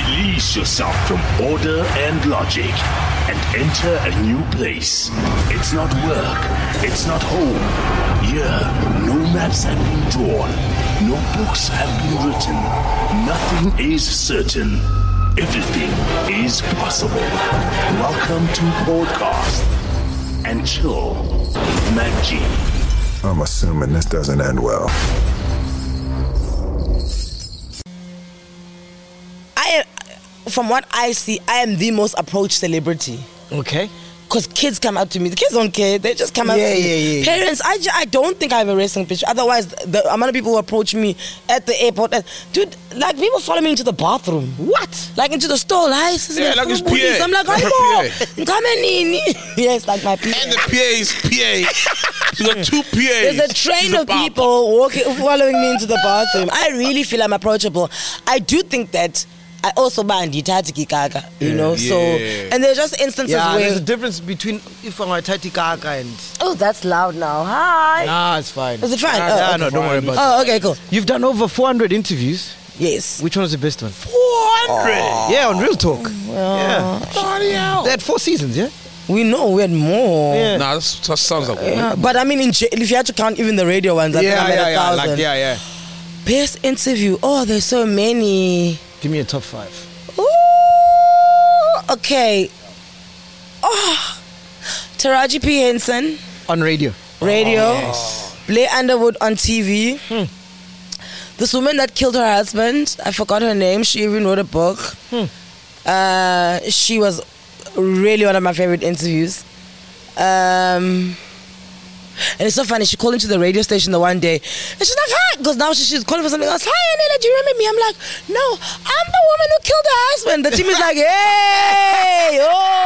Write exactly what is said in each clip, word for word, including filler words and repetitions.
Release yourself from order and logic and enter a new place. It's not work. It's not home. Here, no maps have been drawn. No books have been written. Nothing is certain. Everything is possible. Welcome to Podcast and Chill with Mac G. I'm assuming this doesn't end well. I, from what I see, I am the most approached celebrity. Okay. Because kids come up to me. The kids don't care. They just come up Yeah, to me. yeah, yeah, yeah. Parents, I, ju- I don't think I have a wrestling picture. Otherwise, the amount of people who approach me at the airport. uh, Dude, like people follow me into the bathroom. What? Like into the store. Hi, sis, Yeah, like it's P A. I'm like, Like a hi, P A. come in. Yes, like my P A. And the P A is P A. You got two P As. There's a train She's of a people walking, following me into the bathroom. I really feel I'm approachable. I do think that I also ban Ditati Gaga, you know. So, Yeah. and there's just instances Yeah, where. there's a difference between if I'm a Tati Kaka and. Oh, that's loud now. Hi. Nah, it's fine. Is it fine? Nah, Oh, nah, okay. no, don't worry about it. Oh, okay, cool. You've done over four hundred interviews. Yes. Which one was the best one? four hundred. Yeah, on Real Talk. Yeah. Bloody hell. They had four seasons, yeah? We know we had more. Yeah. Nah, that's, that sounds like Yeah, but I mean, in jail, if you had to count even the radio ones, I think I'm at a thousand. yeah, yeah. Best interview. Oh, there's so many. Give me a top five. Ooh, okay. Oh, Taraji P. Henson, On radio. radio. Blair Underwood on T V. Hmm. This woman that killed her husband, I forgot her name. She even wrote a book. Hmm. Uh, she was really one of my favorite interviews. Um, and it's so funny. She called into the radio station the one day, and she's like, "Hi," because now she, she's calling for something else. "Hi, Anela, do you remember me?" I'm like, "No, I'm the woman who killed her husband." The team is like, "Hey,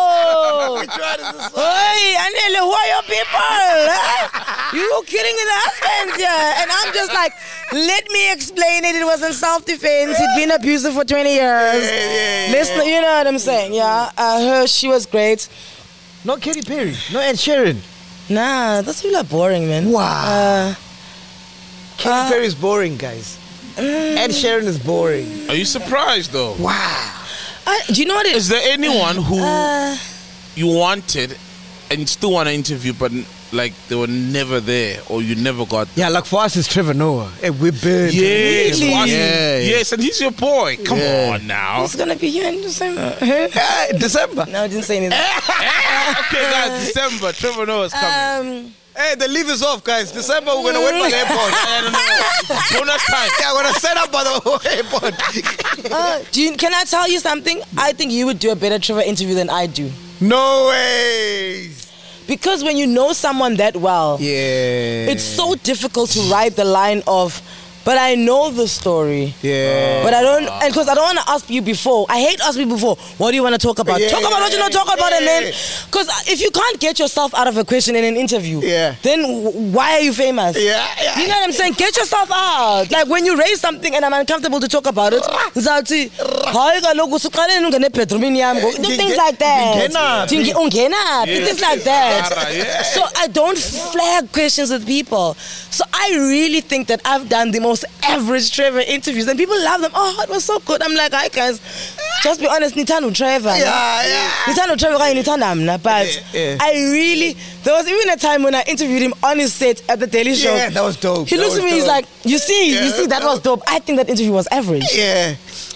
oh, hey, Anela, who are your people? Huh? You killing the husbands, yeah?" And I'm just like, "Let me explain it. It was in self-defense. He'd been abusive for twenty years. Listen, you know what I'm saying? Yeah, uh, her, she was great. Not Katy Perry. Not Ed Sheeran. Nah, those people are boring, man. Wow. Uh, Katy Uh, Perry is boring, guys. Ed Sheeran is boring. Are you surprised though? Wow. I, do you know what it Is there anyone who Uh, you wanted and still want to interview, but like they were never there, or you never got? Yeah, like for us, it's Trevor Noah. Hey, we've been. Yes, Really? watching- Yeah, yeah. yes, and he's your boy. Come Yeah. on now. It's gonna be here in December. Yeah, December. No, I didn't say anything. Okay, guys, December. Trevor Noah's coming. Um, Hey, the leave is off, guys. December, we're going to wait by the airport. I don't know. Bonus time. Yeah, we're going to set up by the airport. uh, do you, can I tell you something? I think you would do a better Trevor interview than I do. No way. Because when you know someone that well, Yeah. it's so difficult to write the line of, but I know the story. Yeah. But I don't, and because I don't want to ask you before. I hate asking you before. What do you want to talk about? Yeah, talk about what you yeah, know, talk about, and then, yeah. because if you can't get yourself out of a question in an interview, Yeah. then w- why are you famous? Yeah, yeah. You know what I'm saying? Get yourself out. Like when you raise something and I'm uncomfortable to talk about it, ngizawuthi, hayi kaloku siqale ungene bedroomini yami. Nge- Things nge- like that. ngingenaphi? Ngi- ungenaphi? Things like that. Yeah. So I don't flag questions with people. So I really think that I've done the most average Trevor interviews and people love them. Oh, it was so good. I'm like, hi guys, just be honest, nithanda Trevor. Yeah, yeah. Nithanda Trevor kanye nithanda mna. But Yeah, yeah. I really, there was even a time when I interviewed him on his set at the Daily Show. Yeah, that was dope. He That looks at was me, he's dope. like, you see, Yeah, you see, that that was dope. I think that interview was average. Yeah.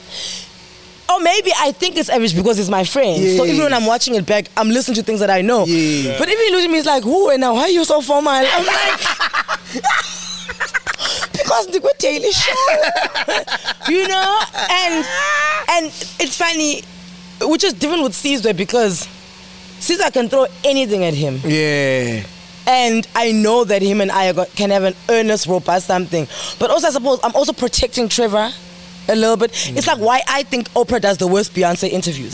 Or maybe I think it's average because it's my friend. So even when I'm watching it back, I'm listening to things that I know. Yeah. But if he looks at me, he's like, who and now? Why are you so formal? I'm like, because the good Daily Show. You know? And and it's funny, which is different with Caesar because Caesar can throw anything at him. Yeah. And I know that him and I are go- can have an earnest, robust something. But also, I suppose, I'm also protecting Trevor a little bit. Mm. It's like why I think Oprah does the worst Beyonce interviews.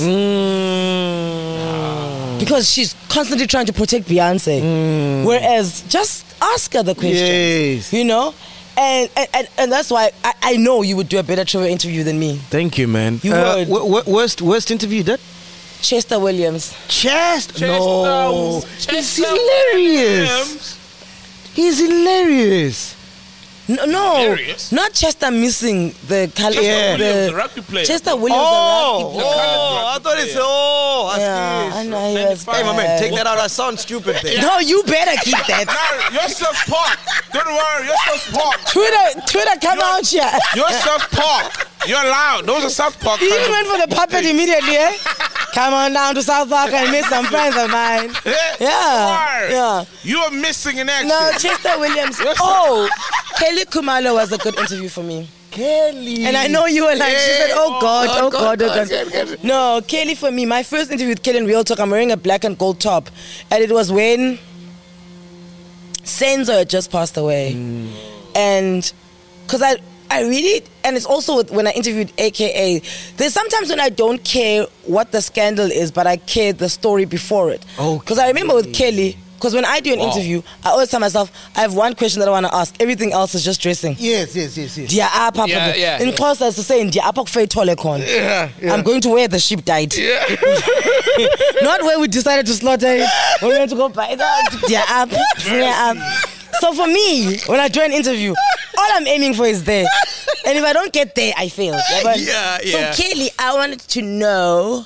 Mm. Because she's constantly trying to protect Beyonce. Mm. Whereas, just ask her the questions. Yes. You know? And, and, and, and that's why I, I know you would do a better Trevor interview than me. Thank you, man. You uh, would. w- w- worst, worst interview you did? Chester Williams. Chest? Chester, No. Chester He's hilarious. Williams. He's hilarious. No, no, Hilarious. not Chester missing the color. Chester the, Williams, the rugby player. Chester Williams, Oh, the rugby player. oh, I thought it's oh, I Yeah, see. I know he was Hey, my man, bad. take that out. I sound stupid there. No, you better keep that. No, you're South Park. Don't worry, you're South Park. Twitter, Twitter, come You're- out here. You're South Park. You're loud. Those are South Park. You kind even of- went for the puppet immediately, eh? Come on down to South Park and meet some friends of mine. Yeah, yeah. You are missing in action. No, Chester Williams. Yes, sir. Oh, Kelly Kumalo was a good interview for me. Kelly. And I know you were like, she said, oh God, oh God, oh God. Good, good. No, Kelly for me, my first interview with Kelly in Real Talk, I'm wearing a black and gold top. And it was when Senzo had just passed away. And because I, I really, and it's also with, when I interviewed A K A, there's sometimes when I don't care what the scandal is, but I care the story before it. Because I remember with Kelly, because when I do an Wow. interview, I always tell myself, I have one question that I want to ask. Everything else is just dressing. Yes, yes, yes, yes. Dia apa Yeah, apa. yeah, In yeah. Xhosa it's to say dia apa kufey thole khona. Yeah, yeah. I'm going to where the sheep died. Not where we decided to slaughter it. When we went to go buy that. Dia apa, dia apa. So for me, when I do an interview, all I'm aiming for is there. And if I don't get there, I fail. Yeah, but- Yeah, yeah. So Kelly, I wanted to know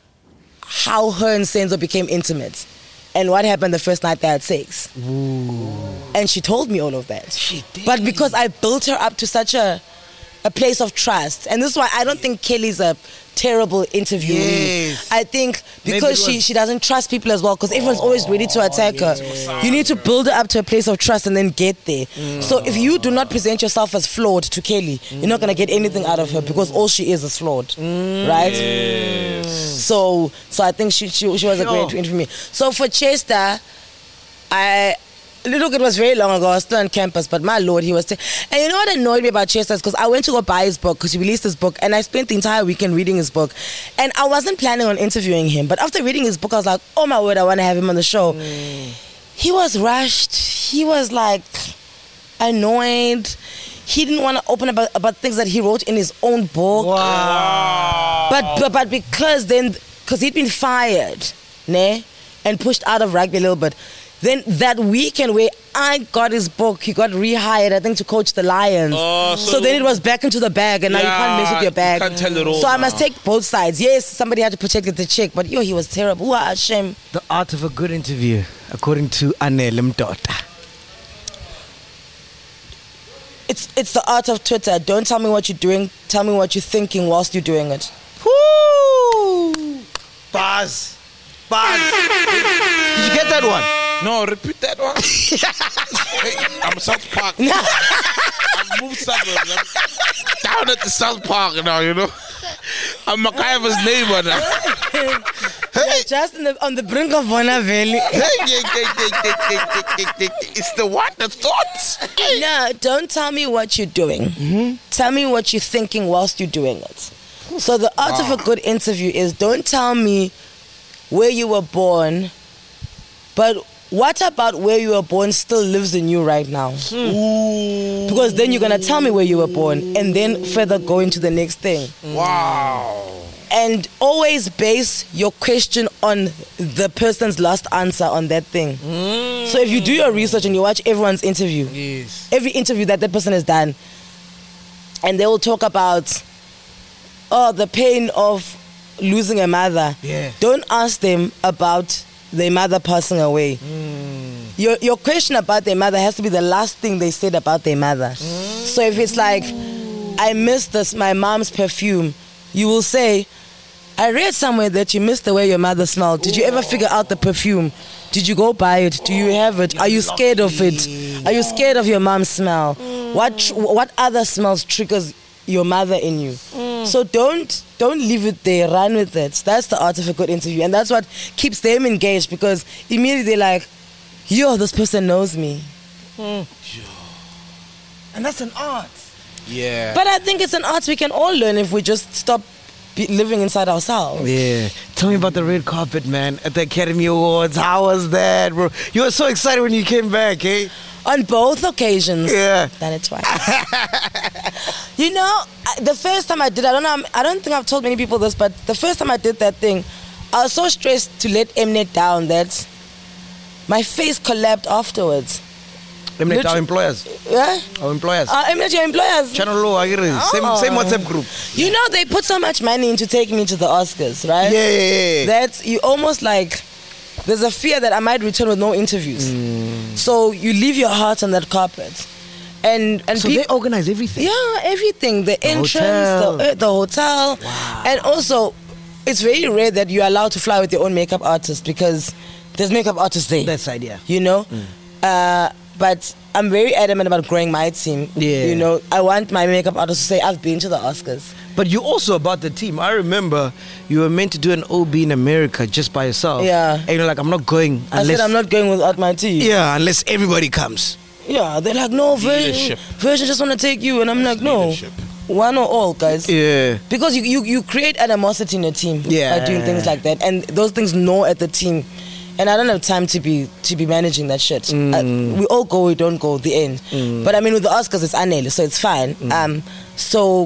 how her and Senzo became intimate. And what happened the first night they had sex. And she told me all of that. She did. But because I built her up to such a a place of trust. And this is why I don't think Kelly's a terrible interviewee. Yes. I think Maybe because it she, was- she doesn't trust people as well, because everyone's always ready to attack her. You need to build her up to a place of trust and then get there. So if you do not present yourself as flawed to Kelly, you're not going to get anything out of her, because all she is is flawed. Right? So so I think she she, she was a great Sure. interview for me. So for Chester, I Little Kid was very long ago. I was still on campus, but my lord, he was. T- and you know what annoyed me about Chester is because I went to go buy his book because he released his book, and I spent the entire weekend reading his book, and I wasn't planning on interviewing him. But after reading his book, I was like, oh my word, I want to have him on the show. He was rushed. He was like annoyed. He didn't want to open about about things that he wrote in his own book. Wow. But, but but because then, because he'd been fired, ne, and pushed out of rugby a little bit. Then that weekend where I got his book, he got rehired, I think, to coach the Lions. Oh, so, so- then it was back into the bag, and now you can't mess with Yeah, your bag. you can't tell it all so I must now. take both sides. Yes, somebody had to protect the chick, but yo, he was terrible. What a shame. The art of a good interview, according to Anele Mdota. It's it's the art of Twitter. Don't tell me what you're doing. Tell me what you're thinking whilst you're doing it. Woo! Buzz. Buzz. Did you get that one? No, repeat that one. Hey, I'm South Park. I moved suburbs. I'm down at the South Park now, you know. I'm MacGyver's neighbor now. You're just in the, on the brink of Bona Valley. It's the what? The thoughts? No, don't tell me what you're doing. Tell me what you're thinking whilst you're doing it. So the art of a good interview is don't tell me where you were born, but what about where you were born still lives in you right now? Because then you're going to tell me where you were born and then further go into the next thing. Wow. And always base your question on the person's last answer on that thing. So if you do your research and you watch everyone's interview, Yes. every interview that that person has done, and they will talk about, oh, the pain of losing a mother. Yeah. Don't ask them about their mother passing away. Your your question about their mother has to be the last thing they said about their mother. So if it's like, I miss this, my mom's perfume, you will say, I read somewhere that you missed the way your mother smelled. Did you ever figure out the perfume? Did you go buy it? Do you have it? Are you scared of it? Are you scared of your mom's smell? What tr- what other smells triggers your mother in you? So don't don't leave it there. Run with it. That's the art of a good interview, and that's what keeps them engaged, because immediately they're like, yo, this person knows me. And that's an art. Yeah. But I think it's an art we can all learn if we just stop be living inside ourselves. Yeah. Tell me about the red carpet, man, at the Academy Awards. How was that, bro? You were so excited when you came back, eh? On both occasions. Yeah. Done it twice. You know, I- the first time I did, I don't know, I don't think I've told many people this, but the first time I did that thing, I was so stressed to let Mnet down that my face collapsed afterwards. Eliminate our Literally- employers. Yeah? Our employers. Uh, eliminate your employers. Channel Law, I get it. Same, Oh. same WhatsApp group. You know, they put so much money into taking me to the Oscars, right? Yeah, yeah, yeah. That you almost like, there's a fear that I might return with no interviews. Mm. So you leave your heart on that carpet. And and So peop- they organize everything. yeah, everything. The, entrance, hotel. the, uh, the hotel. Wow. And also, it's very rare that you're allowed to fly with your own makeup artist because there's makeup artists there. That's the idea. You know? Uh, but I'm very adamant about growing my team. Yeah. You know, I want my makeup artist to say, I've been to the Oscars. But you also about the team. I remember you were meant to do an O B in America just by yourself. Yeah. And you're like, I'm not going I unless said, I'm not going without my team. Yeah, unless everybody comes. Yeah, they're like, no, Virgin, Leadership. Virgin just want to take you. And I'm like, no, Leadership. one or all, guys. Yeah. Because you, you, you create animosity in a team Yeah. by doing things like that. And those things gnaw at the team. And I don't have time to be to be managing that shit. Mm. Uh, we all go, we don't go, the end. But I mean, with the Oscars, it's Anel, so it's fine. Mm. Um, so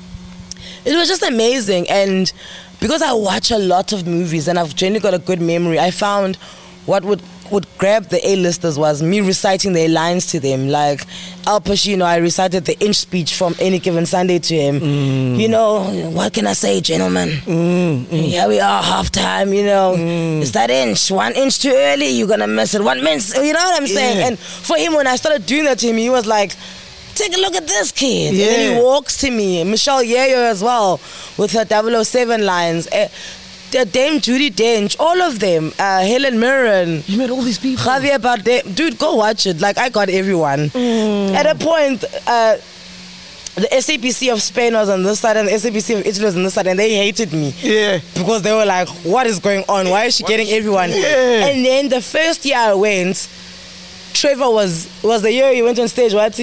it was just amazing. And because I watch a lot of movies and I've generally got a good memory, I found what would would grab the A-listers was me reciting their lines to them. Like Al Pacino, I recited the Inch speech from Any Given Sunday to him. Mm. You know, what can I say, gentlemen? Here we are, halftime, you know. Mm. It's that inch. One inch too early, you're going to miss it. One minute, you know what I'm saying? Yeah. And for him, when I started doing that to him, he was like, take a look at this kid. Yeah. And then he walks to me. Michelle Yeoh as well, with her double oh seven lines. Uh, Dame Judi Dench, all of them. Uh, Helen Mirren. You met all these people. Javier Bardem. Dude, go watch it. Like, I got everyone. Mm. At a point, uh, the S A P C of Spain was on this side and the S A P C of Italy was on this side, and they hated me. Yeah. Because they were like, what is going on? Why is she getting everyone? Yeah. And then the first year I went, Trevor was was the year he went on stage. What?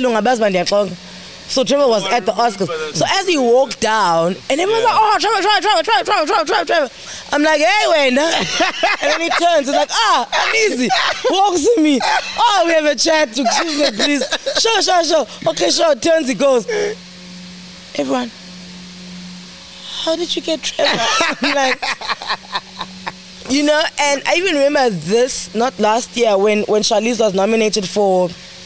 So Trevor was at the Oscars. So as he walked down, and everyone's like, oh, Trevor, Trevor, Trevor, Trevor, Trevor, Trevor, Trevor, Trevor. I'm like, hey, Wayne. And then he turns, he's like, ah, I'm easy. Walks to me. Oh, we have a chat. Excuse me, please. Sure, sure, sure. Okay, sure. Turns, he goes, everyone, how did you get Trevor? I'm like, you know, and I even remember this, not last year, when, when Charlize was nominated for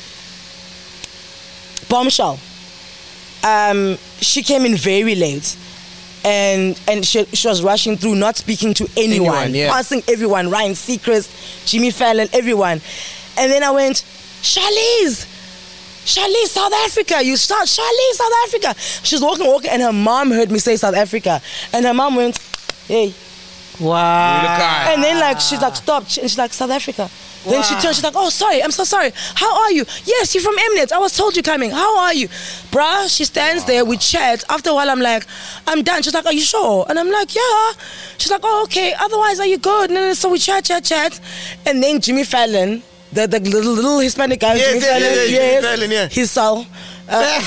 Bombshell. Um, she came in very late, and and she, she was rushing through, not speaking to anyone, Anyone, yeah. passing everyone, Ryan Seacrest, Jimmy Fallon, everyone. And then I went, Charlize, Charlize, South Africa, you start, Charlize, South Africa. She was walking, walking, and her mom heard me say South Africa, and her mom went, hey. Wow. And then like she's like, stop, and she's like, South Africa. Then she turns, she's like, oh, sorry, I'm so sorry. How are you? Yes, you're from Mnet. I was told you're coming. How are you? Bruh, she stands there, we chat. After a while, I'm like, I'm done. She's like, are you sure? And I'm like, yeah. She's like, oh, okay. Otherwise, are you good? And then, so we chat, chat, chat. And then Jimmy Fallon, the, the little, little Hispanic guy, Yes, Jimmy yeah, Fallon, yeah, yeah, Jimmy yes, Fallon, yeah. his soul. Uh,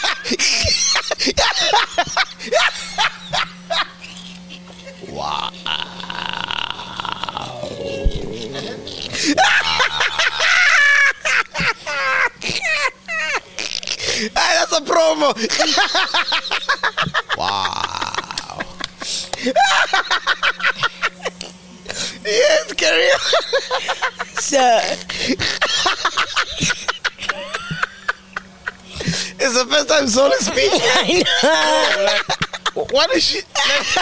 Hey, that's a promo. Wow. Yes, carry on. so, It's the first time Soul is speaking. I know. What is she?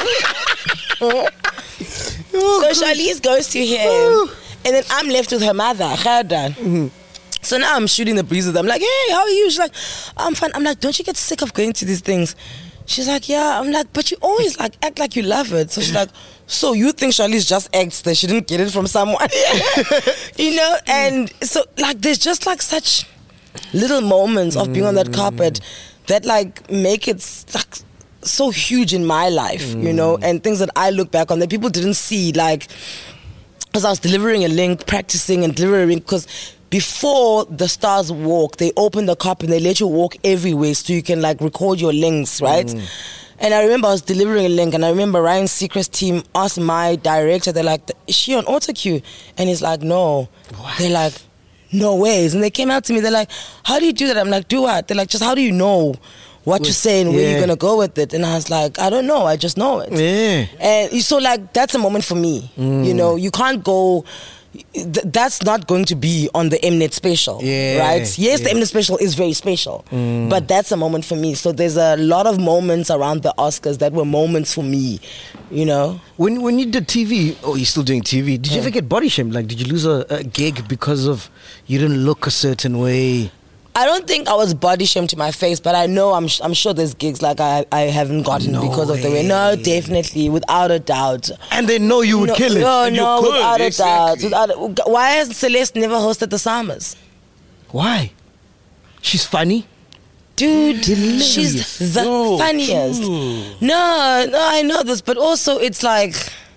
So Charlize goes to him, and then I'm left with her mother, Gerda. Mm-hmm. So now I'm shooting the breeze with her. I'm like, hey, how are you? She's like, I'm fine. I'm like, don't you get sick of going to these things? She's like, yeah. I'm like, but you always like act like you love it. So she's like, so you think Charlize just acts that she didn't get it from someone? You know? And so like there's just like such little moments of being on that carpet that like make it like so huge in my life, you know, and things that I look back on that people didn't see, like because I was delivering a link, practicing and delivering, because before the stars walk, they open the cup and they let you walk everywhere so you can like record your links, right? Mm. And I remember I was delivering a link, and I remember Ryan Seacrest's team asked my director, they're like, is she on autocue? And he's like, no. What? They're like, no ways. And they came out to me, they're like, how do you do that? I'm like, do what? They're like, just how do you know what you're saying, where yeah. you're gonna go with it? And I was like, I don't know, I just know it. Yeah. And so like that's a moment for me. Mm. You know, you can't go th- that's not going to be on the Mnet special, Yeah, right? Yes, the yeah. Mnet special is very special, but that's a moment for me. So there's a lot of moments around the Oscars that were moments for me, you know. When when you did T V, oh, you're still doing T V. Did you ever get body shamed? Like, did you lose a, a gig because of you didn't look a certain way? I don't think I was body shamed to my face, but I know I'm I'm sure there's gigs like I, I haven't gotten No because of the way. way. No, definitely, without a doubt. And they know you would no, kill it. No, And you no, could, without exactly. a doubt. Without a, why has Celeste never hosted the Summers? Why? She's funny. Dude, Hilarious. she's the Yo, funniest. true. No, no, I know this, but also it's like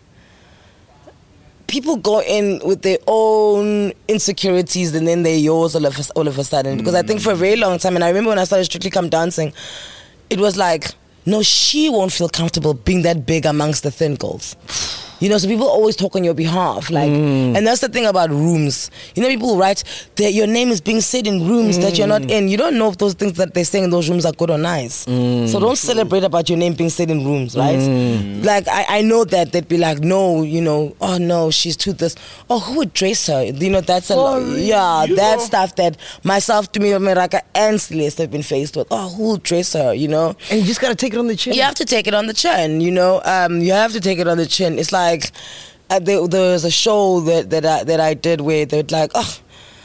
people go in with their own insecurities and then they're yours all of a, all of a sudden. Because I think for a very long time, and I remember when I started Strictly Come Dancing, it was like, no, she won't feel comfortable being that big amongst the thin girls. You know, so people always talk on your behalf, like, Mm. and that's the thing about rooms. You know, people write that your name is being said in rooms that you're not in. You don't know if those things that they say in those rooms are good or nice. Mm. So don't celebrate about your name being said in rooms, right? Like, I, I know that they'd be like, no, you know, oh no, she's too this. Oh, who would dress her? You know, that's a lot. Yeah, you that know. stuff that myself, Tumi Meraka, and Celeste have been faced with. Oh, who will dress her? You know. And you just gotta take it on the chin. You have to take it on the chin, you know. Um, you have to take it on the chin. It's like uh, there, there was a show that that I, that I did where they're like, oh,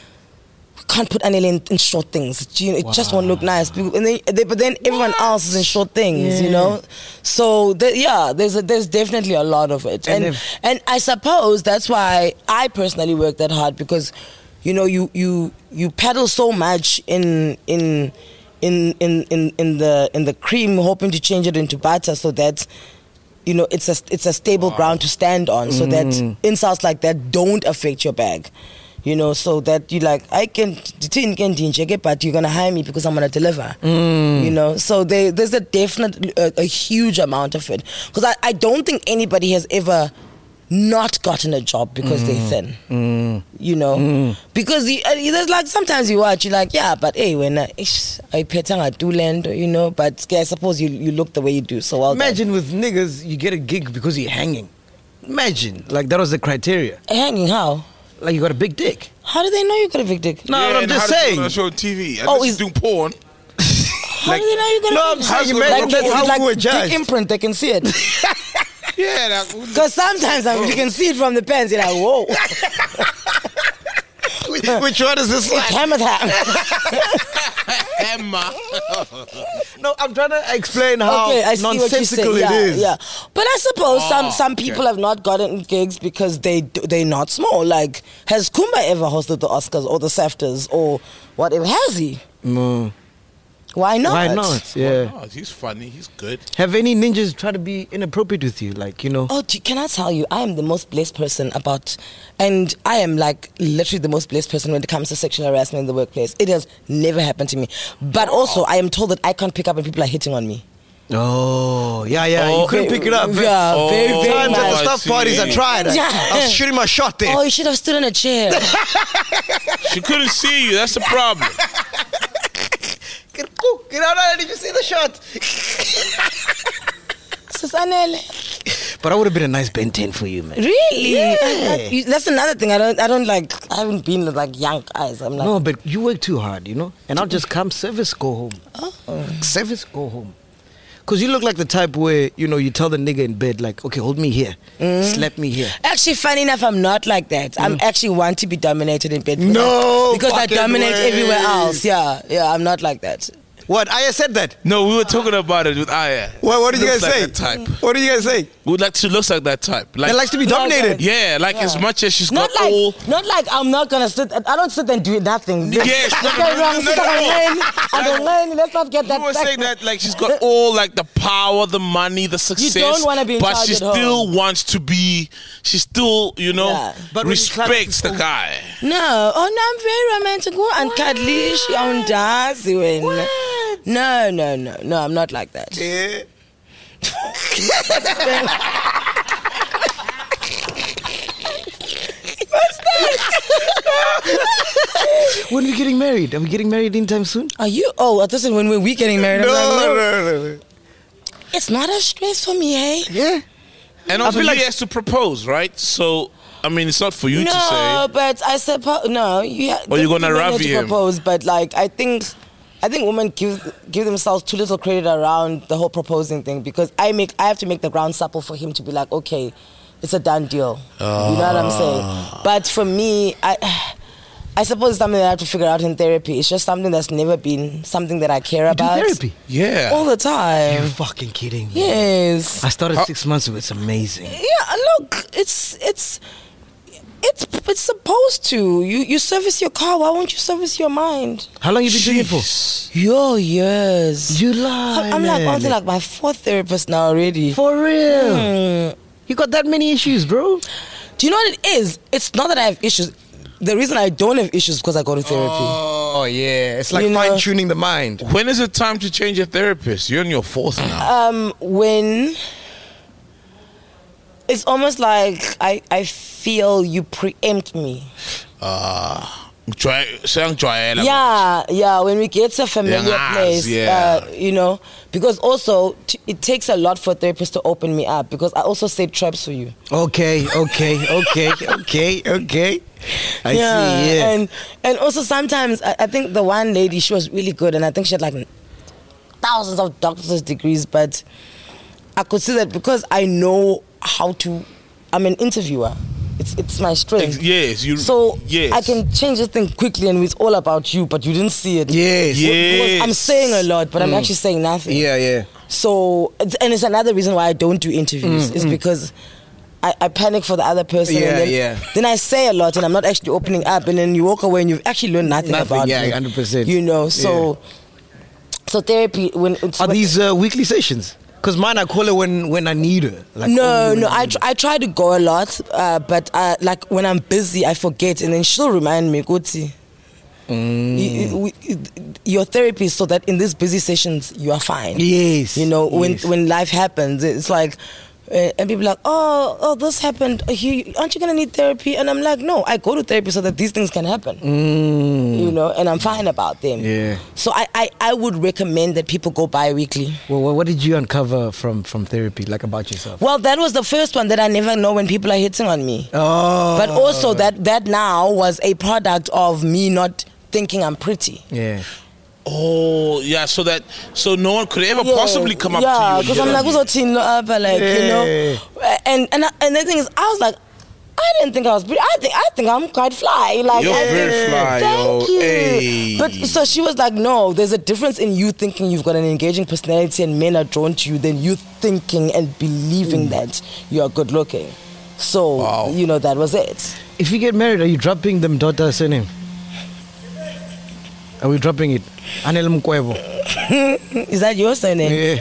we can't put Anele in, in short things. You know, it just won't look nice. People- And then, they, but then everyone else is in short things, you know. So the, yeah, there's a, there's definitely a lot of it, And and if- and I suppose that's why I personally work that hard because, you know, you you you paddle so much in in. In, in, in, in the in the cream, hoping to change it into butter so that, you know, it's a it's a stable ground to stand on, so that insults like that don't affect your bag, you know, so that you like I can but you're gonna hire me because I'm gonna deliver, you know. So they, there's a definite a, a huge amount of it because I, I don't think anybody has ever not gotten a job because they're thin, you know, because the, uh, there's like sometimes you watch, you're like, yeah, but hey, when I I petanga do land, you know, but I suppose you you look the way you do, so well done. Imagine with niggas, you get a gig because you're hanging. Imagine, like that was the criteria. Hanging how? Like you got a big dick. How do they know you got a big dick? No, Yeah, but I'm and just how does it saying. on a show on T V. Oh, Oh, he's is- doing porn. How do they know you got No, a I'm big saying, dick? imagine Like, that's how like we were dick judged. imprint, they can see it. Yeah, that, Because sometimes I mean, you can see it from the pants. You're like, whoa, Which one is this like? hammer time. Emma. No, I'm trying to explain how Okay, I see what you're nonsensical saying. it Yeah, is. yeah. But I suppose some Oh, some people okay. have not gotten gigs because they they're not small. Like, has Kumba ever hosted the Oscars or the SAFTAs or whatever? Has he? No. Why not? Why not? Yeah. Oh, he's funny. He's good. Have any ninjas tried to be inappropriate with you? Like, you know? Oh, do- can I tell you, I am the most blessed person about, and I am like literally the most blessed person when it comes to sexual harassment in the workplace. It has never happened to me. But also, I am told that I can't pick up when people are hitting on me. Oh, yeah, yeah. Oh. you couldn't pick it up. Yeah, Oh. very, very Times at the much. staff see. parties, I tried. I, Yeah. I was shooting my shot there. Oh, you should have stood in a chair. She couldn't see you. That's the problem. Get out of there. Did you see the shot? Susanele. But I would have been a nice Ben ten for you, man. Really? Yeah. I- I- you- that's another thing. I don't. I don't like. I haven't been with like young guys. I'm like. No, but you work too hard, you know? And I'll just come, service, go home. Oh. Service, go home. Because you look like the type where, you know, you tell the nigga in bed, like, okay, hold me here. Slap me here. Actually, funny enough, I'm not like that. I'm actually want to be dominated in bed. No because I fucking dominate way. everywhere else. Yeah, yeah. I'm not like that. What? I said that. No, we were talking about it with Aya. What, what did you guys Looks say? like that type. What did you guys say? Would like she looks like that type. Like That likes to be dominated. yeah, like as much as she's Not got like, all. not like I'm not gonna sit. I don't sit and do nothing. Yes, no, Okay, no, no, wrong. no, Sit no, on no. lane. I don't learn. Let's not get You that. were back. saying that like she's got all like the power, the money, the success. don't wanna be in but charge she at home. still wants to be. She still, you know, Yeah. But when you clap, respects the it's- guy. No, oh no, I'm very romantic. Go and cuddly, she on dance. No, no, no, no. I'm not like that. Yeah. When are we getting married? Are we getting married anytime soon? Are you? Oh, this is when we're we getting married. I'm like, no. no, no. It's not a stress for me, hey. Yeah. And I also, feel he like- has to propose, right? So I mean, it's not for you no, to say. but I suppose no. You ha- Or you're gonna you ravi to him. propose, but like I think, I think women give give themselves too little credit around the whole proposing thing because I make I have to make the ground supple for him to be like, okay, it's a done deal. Oh. You know what I'm saying? But for me, I. I suppose it's something that I have to figure out in therapy. It's just something that's never been something that I care You about. do therapy? Yeah. All the time. You're fucking kidding me. Yes. I started How- six months ago. It's amazing. Yeah, look, it's it's it's it's supposed to. You you service your car. Why won't you service your mind? How long you been doing it for? Jeez. Yo, years. You lie. I'm like man. on to like my fourth therapist now already. For real. Mm. You got that many issues, bro? Do you know what it is? It's not that I have issues. The reason I don't have issues is because I go to therapy. Oh yeah, it's like You know- fine tuning the mind. When is it time to change your therapist? You're on your fourth now. Um, when it's almost like I I feel you preempt me. Ah, try saying try. Yeah, yeah. When we get to a familiar Yeah, place, yeah. uh, you know, because also t- it takes a lot for therapists to open me up because I also set traps for you. Okay, okay, okay, okay, okay. I see. Yeah. and and also sometimes I, I think the one lady, she was really good, and I think she had like thousands of doctor's degrees, but I could see that because I know how to. I'm an interviewer. It's it's my strength. Ex- yes, you. So yes. I can change this thing quickly, and it's all about you, but you didn't see it. Yes. Yeah. Because I'm saying a lot, but I'm Mm. actually saying nothing. Yeah, yeah. So, it's- and it's another reason why I don't do interviews. Mm, is mm. because I, I panic for the other person. Yeah, and then, yeah. Then I say a lot, and I'm not actually opening up, and then you walk away, and you've actually learned nothing, Nothing, about yeah, me. one hundred percent. You know, so so therapy when it's Are when- these uh, weekly sessions? Because mine, I call her when, when I need her. Like no, only when no. I I need tr- I try to go a lot, uh, but uh, like when I'm busy, I forget, and then she'll remind me, Guti. Mm. You- you- we- Your therapy is so that in these busy sessions you are fine. Yes. You know, when yes. when life happens, it's like, uh, and people are like, oh, oh, this happened. Uh, you, aren't you gonna need therapy? And I'm like, no, I go to therapy so that these things can happen. Mm. You know, and I'm fine about them. Yeah. So I, I, I would recommend that people go bi-weekly. Well, what- what did you uncover from, from therapy, like about yourself? Well, that was the first one that I never know when people are hitting on me. Oh. But also that that now was a product of me not thinking I'm pretty. Yeah. Oh, yeah. So that so no one could ever possibly come up yeah, to you. because and I'm get like, on who's teen up, like you Yeah. know, and and I- and the thing is, I was like, I didn't think I was pretty. I think I think I'm quite fly. Like You're I, very fly, Thank yo. you. Hey. But so she was like, no, there's a difference in you thinking you've got an engaging personality and men are drawn to you than you thinking and believing that you're good looking. So Wow. you know that was it. If you get married, are you dropping them daughter surname? Are we dropping it? Anel Mkwebo. Is that your surname? Yeah.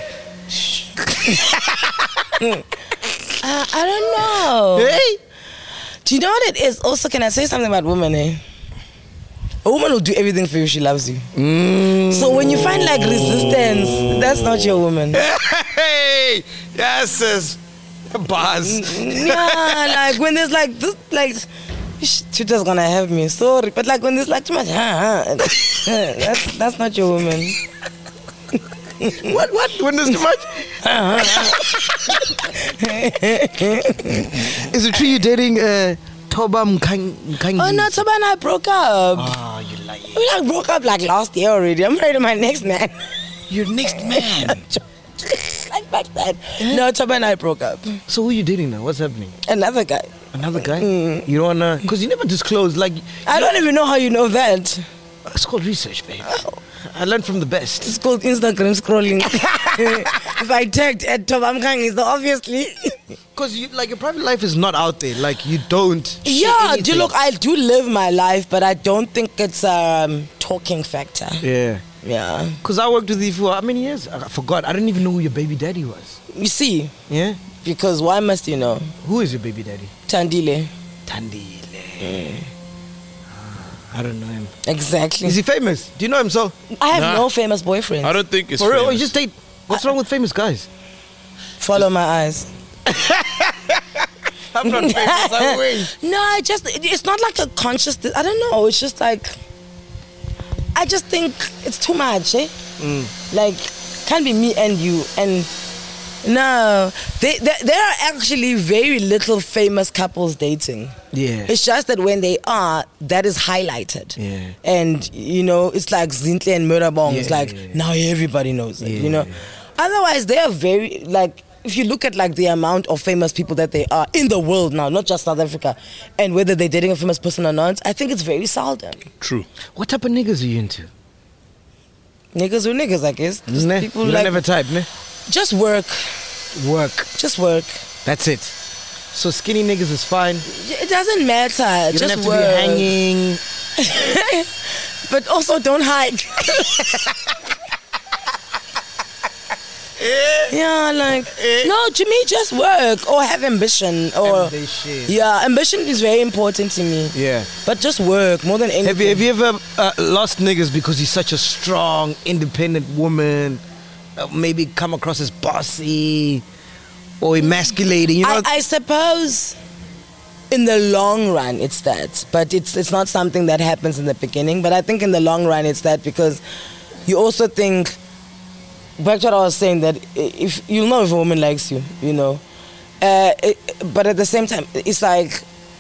Uh, I don't know. Hey. Do you know what it is? Also, can I say something about women? Eh? A woman will do everything for you. She loves you. Mm. So when you find like resistance, that's not your woman. Hey. Yes, sis. Buzz. Yeah, like when there's like this, like sh- Twitter's gonna have me. Sorry, but like when there's like too much, huh, huh, that's that's not your woman. What? What? When there's too much? Is it true you're dating uh, Toba Mkangi? Oh no, Toba and I broke up. Oh, you lie. We like broke up like last year already. I'm married to my next man. Your next man. Like back then. No, Toba and I broke up. So who you dating now? What's happening? Another guy. Another guy? You don't wanna? Because you never disclose. Like, I don't even know how you know that. it's called research, babe. I learned from the best. It's called Instagram scrolling. If I tagged at Toba Mkangi, so obviously. Because you, like, your private life is not out there. Like, you don't. share Yeah, do anything. look, I do live my life, but I don't think it's a um, talking factor. Yeah. Yeah. Because I worked with you for how many years? I forgot. I didn't even know who your baby daddy was. You see, Yeah. because why must you know? Who is your baby daddy? Tandile. Tandile. I don't know him. Exactly. Is he famous? Do you know him? So I have Nah. no famous boyfriend. I don't think it's for real, famous. you just date. What's wrong with famous guys? Follow my eyes. I'm not famous. I wish. No, I just, it- it's not like a conscious, I don't know, it's just like, I just think it's too much, eh? Like, can't be me and you, and No, they, they, there are actually very little famous couples dating. Yeah. It's just that when they are, that is highlighted. Yeah. And, you know, it's like Zintle and Murabong. It's Yeah, like, yeah, yeah. now everybody knows it, Yeah, you know. yeah. Otherwise, they are very, like, if you look at, like, the amount of famous people that they are in the world now, not just South Africa, and whether they're dating a famous person or not, I think it's very seldom. True. What type of niggas are you into? Niggas who niggas, I guess. Just Ne? people You don't like, have a type, ne? just work. Work. Just work. That's it. So skinny niggas is fine. It doesn't matter. You just don't have to work. be hanging. But also don't hide. Yeah, like no, to me, just work or have ambition or Ambition. yeah, ambition is very important to me. Yeah. But just work more than anything. Have you, have you ever uh, lost niggas because you're such a strong, independent woman? Uh, maybe come across as bossy or emasculating, you know? I, I suppose in the long run it's that, but it's it's not something that happens in the beginning. But I think in the long run it's that because you also think. Back to what I was saying, that if you'll know if a woman likes you, you know, uh, it, but at the same time, it's like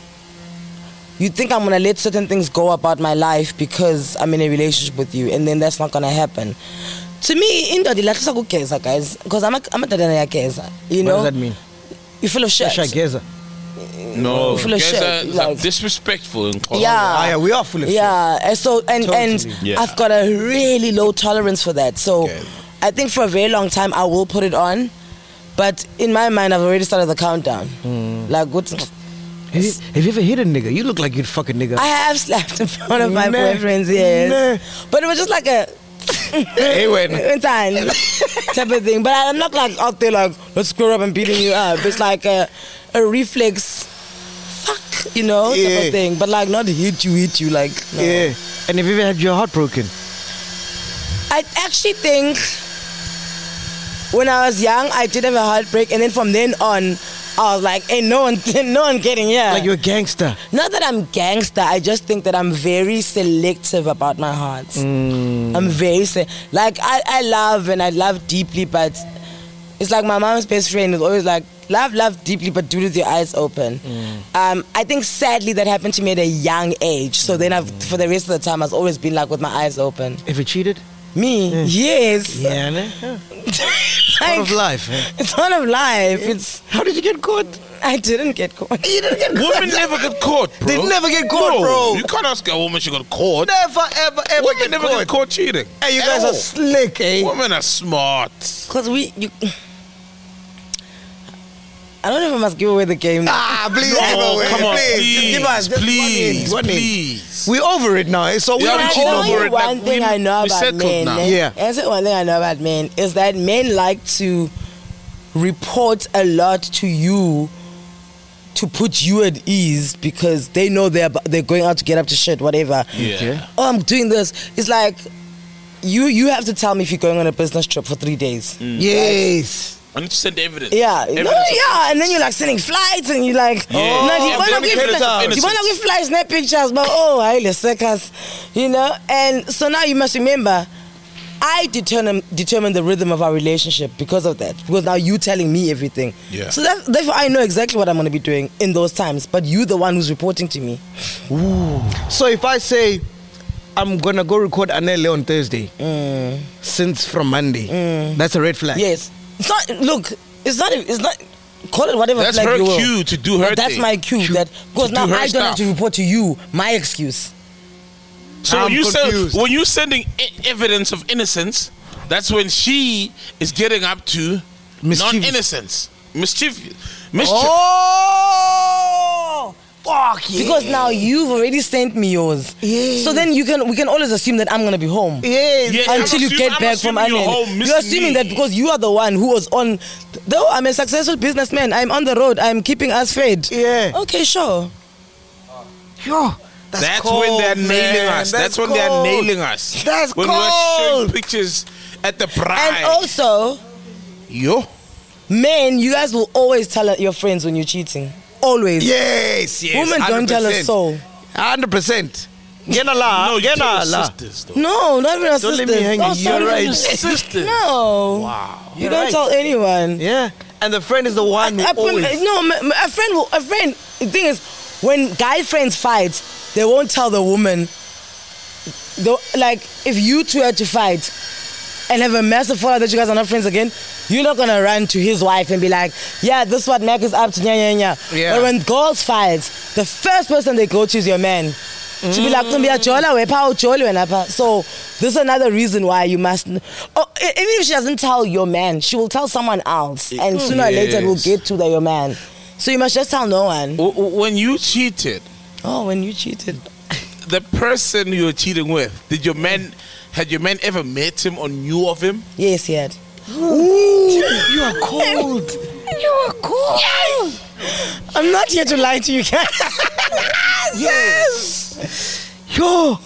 you think I'm gonna let certain things go about my life because I'm in a relationship with you, and then that's not gonna happen. To me, indoda ilahlisa kugeza, guys, because I'm a I'm a dadana yageza. You know, What does that mean? You're full of shit. Shageza. No, Full of guys shit, are, like- like, disrespectful and cold. Yeah. Ah, yeah, we are full of shit. Yeah, and so and and Totally. Yeah. I've got a really low tolerance for that. So Okay. I think for a very long time I will put it on, but in my mind I've already started the countdown. Hmm. Like what? Have you, have you ever hit a nigga? You look like you'd fuck a nigga. I have slapped in front of my Nah. boyfriends, yes, Nah. but it was just like a. Hey, wait. in time type of thing. But I'm not like out there like let's square up and beating you up. It's like a a reflex. Fuck, you know, type Yeah. of thing. But like not hit you, hit you like. No. Yeah. And have you ever had your heart broken? I actually think when I was young, I did have a heartbreak, and then from then on, I was like, "Ain't no one, no one getting here." Like you're a gangster. Not that I'm gangster. I just think that I'm very selective about my heart. Mm. I'm very se- like I, I love and I love deeply, but it's like my mom's best friend is always like, "Love, love deeply, but do it with your eyes open." Mm. Um, I think sadly that happened to me at a young age. So then, I've for the rest of the time, I've always been like with my eyes open. Ever cheated? Me, yes. Yeah, ne? Yeah. Like, Part of life. eh? It's part of life. It's How did you get caught? I didn't get caught. You didn't get Women never get caught, bro. They never get caught, No, bro. You can't ask a woman she got caught. Never, ever, ever Women get never caught. get caught cheating. Hey, you At guys all. are slick, eh? Women are smart. Cause we, you, I don't know if I must give away the game. Now. Ah, please, No, give away, come on, please. please, Just give us just please, one in, one in. please. We over it now, eh? So we Yeah, don't we I cheat cheat tell no over you more. it. one Like, thing we- I know we about settled men. now. eh? Yeah. That's the one thing I know about men is that men like to report a lot to you to put you at ease because they know they're ab- they're going out to get up to shit, whatever. Yeah. Okay. Oh, I'm doing this. It's like you you have to tell me if you're going on a business trip for three days. Yes. I need to send evidence. Yeah, no, Evidence of- yeah, and then you're like sending flights, and you're like, Yeah. oh, no, do you Yeah, want to evidence give of flights? Do you want to give flights, snap pictures? But oh, I let's us, you know. And so now you must remember, I determine determine the rhythm of our relationship because of that. Because now you telling me everything. Yeah. So that, therefore, I know exactly what I'm going to be doing in those times. But you, the one who's reporting to me. So if I say I'm gonna go record Anele on Thursday, since from Monday, that's a red flag. Yes. It's not. Look. It's not. It's not. Call it whatever That's flag her you will. cue to do her But that's thing. my cue. That because to now do her I don't have stuff. to report to you. My excuse. So I'm when you confused. send, when you sending e- evidence of innocence, that's when she is getting up to Mischievous. non-innocence, mischievous, mischief. Oh, fuck yeah. Because now you've already sent me yours. Yeah. So then you can we can always assume that I'm gonna be home. Yes. Yeah, I'm Until you assume- get I'm back from assuming you're Anele. home You're missing assuming me. that because you are the one who was on. Though I'm a successful businessman, I'm on the road. I'm keeping us fed. Yeah. Okay, sure. Yo, that's, That's cold, when they're man. nailing us. That's, when they're cold. nailing us. That's when we're showing cold. pictures at the bride. And also, Yo. men, you guys will always tell your friends when you're cheating. Always. Yes, yes. Women don't tell us so. Hundred percent. Gena la. No, you Gena tell your la. sisters though. No, not even our Don't sisters. leave me hanging. Oh, You're sorry. right. Sisters. No. Wow. You You're don't right. tell anyone. Yeah. And the friend is the one who I- I- always. no, m- m- a friend will. A friend. The thing is, when guy friends fight, they won't tell the woman. The, like, if you two had to fight and have a massive fallout that you guys are not friends again, you're not gonna run to his wife and be like, "Yeah, this is what Mac is up to." Nya, nya, nya. Yeah. But when girls fight, the first person they go to is your man. She'll be like, "Kumbia chola we pa ucholi wena pa." So this is another reason why you must. Oh, e- even if she doesn't tell your man, she will tell someone else, and sooner or later it will Yes. get to the, your man. So you must just tell no one. W- w- When you cheated, Oh, when you cheated. the person you were cheating with, did your man, had your man ever met him or knew of him? Yes, he had. You are cold. You are cool. I'm not here to lie to you guys. Yes. Yo.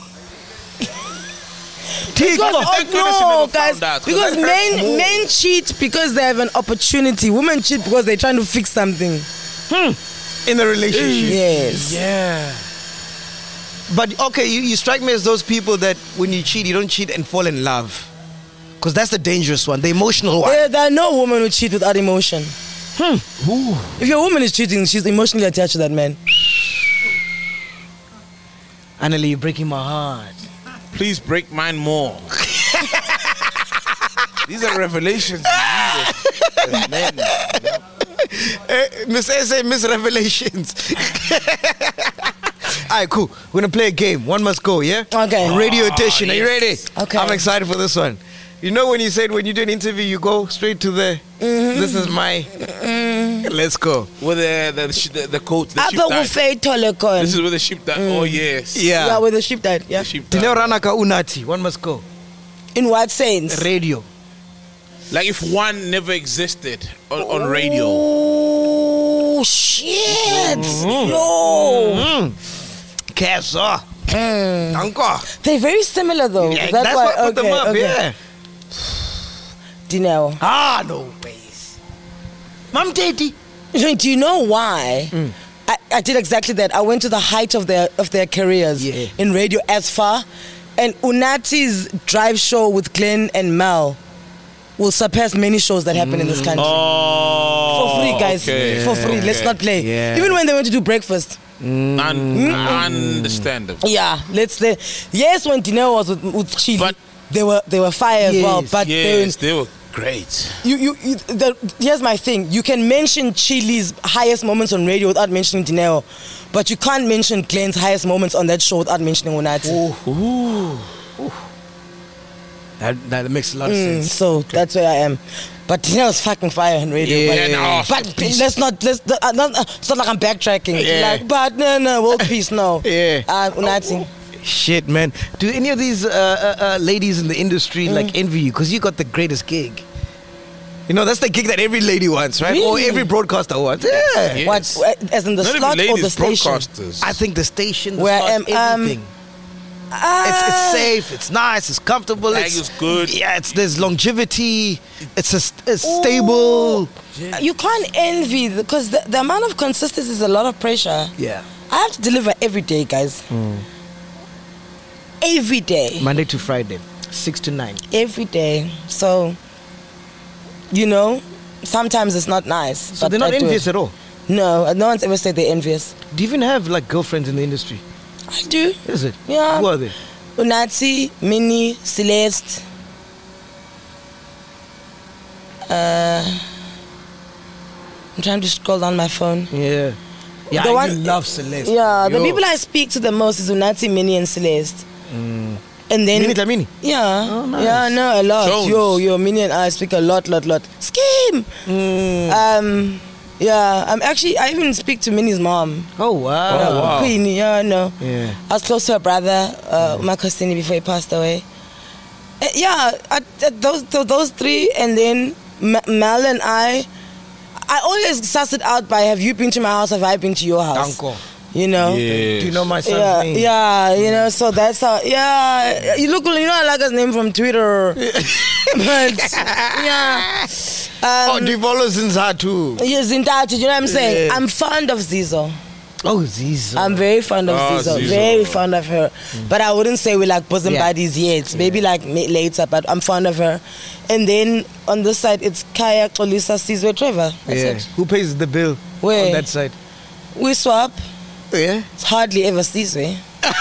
Take Because, off. Thank oh, goodness you no, never guys, found out, 'cause because that hurts men more. men cheat because they have an opportunity. Women cheat because they're trying to fix something. In the relationship. Yes. Yeah. But okay, you, you strike me as those people that when you cheat, you don't cheat and fall in love. Because that's the dangerous one, the emotional one. There, there are no women who cheat without emotion. If your woman is cheating, she's emotionally attached to that man. Annalie, you're breaking my heart. Please break mine more. These are revelations we need as men. Eh, Miss S A, Miss Revelations. Alright, cool. We're gonna play a game. One must go, yeah? Okay. Radio edition. Are you ready? Okay. I'm excited for this one. You know when you said when you do an interview, you go straight to the. This is my. Let's go. With the the sh- the, the coat, the sheep Appa died. kufei tolekon. This is where the sheep died. Oh yes. Yeah. Yeah, with the sheep died. Yeah. The sheep died. Dineo Ranaka Unati. One must go. In what sense? Radio. Like if one never existed on, on radio. Oh shit! No. Kesa. Anko. They're very similar though. Yeah, Is that's that why? what put them Okay, up, okay. yeah. Dineo. Ah, no ways. Mam Daddy. Do you know why? I, I did exactly that. I went to the height of their of their careers Yeah. in radio as far, and Unati's drive show with Glenn and Mel will surpass many shows that happen in this country. Oh, For free, guys. okay. For free. Let's Okay. not play. Yeah. Even when they went to do breakfast. Un- Understandable. Yeah, let's say yes. When Dineo was with, with Chile, But- they were they were fire as well. Yes, But Yes, they, they were great. you you, you the, here's my thing. You can mention Chile's highest moments on radio without mentioning Dineo, but you can't mention Glenn's highest moments on that show without mentioning Unati. That, that makes a lot of Mm, sense. so that's where I am. But Dineo's fucking fire on radio. Yeah, but, no, but peace. let's not let's uh, not, uh, it's not like I'm backtracking. Yeah. Like, but no no world peace no. Yeah. Uh, Unati. Shit, man. Do any of these uh, uh, uh, ladies in the industry like envy you? Because you got the greatest gig. You know, that's the gig that every lady wants, right? Or Really? every broadcaster wants. Yeah. Yes. What uh, as in the Not slot even or the ladies, station? broadcasters. I think the station, the Where slot, I am, um, everything. it's, it's Ah. safe, it's nice, it's comfortable. Tag It's is good. Yeah, it's there's longevity. It's, a, it's stable. You can't envy because the, the amount of consistency is a lot of pressure. Yeah. I have to deliver every day, guys. Every day. Monday to Friday, six to nine. Every day. So, you know, sometimes it's not nice. So but they're not I do envious it. at all. No, no one's ever said they're envious. Do you even have like girlfriends in the industry? I do. Is it? Yeah. Who are they? Unati, Minnie, Celeste. Uh, I'm trying to scroll down my phone. Yeah. Yeah, The I one- love Celeste. Yeah, the Yo. people I speak to the most is Unati, Minnie, and Celeste. And then Minnie Dlamini? yeah, Oh, nice. yeah, no, a lot. Jones. Yo, yo, Minnie and I speak a lot, lot, lot. Scheme. Um, yeah, I'm actually I even speak to Minnie's mom. Oh, wow. Yeah, wow. Queen, yeah, no. Yeah. I was close to her brother, uh, Uma Kostini, before he passed away. Uh, yeah, I, uh, those, those those three, and then M- Mel and I. I always suss it out by have you been to my house, have I been to your house? Uncle. You know? Yes. Do you know my son's Yeah, name? yeah, you know, so that's how, yeah, you look, you know, I like his name from Twitter, but, yeah. Oh, Um, do you follow Zinza too? yeah, Zintathu, you know what I'm saying? Yeah. I'm fond of Zizo. Oh, Zizo. I'm very fond of Oh, Zizo, Zizo. very fond of her. But I wouldn't say we're like bosom Yeah. buddies yet. Maybe like ma- later, but I'm fond of her. And then on this side, it's Kaya, Xolisa, Sizwe, Trevor. That's Yeah. it. Who pays the bill Where? on that side? We swap. Yeah. It's hardly ever Sizwe.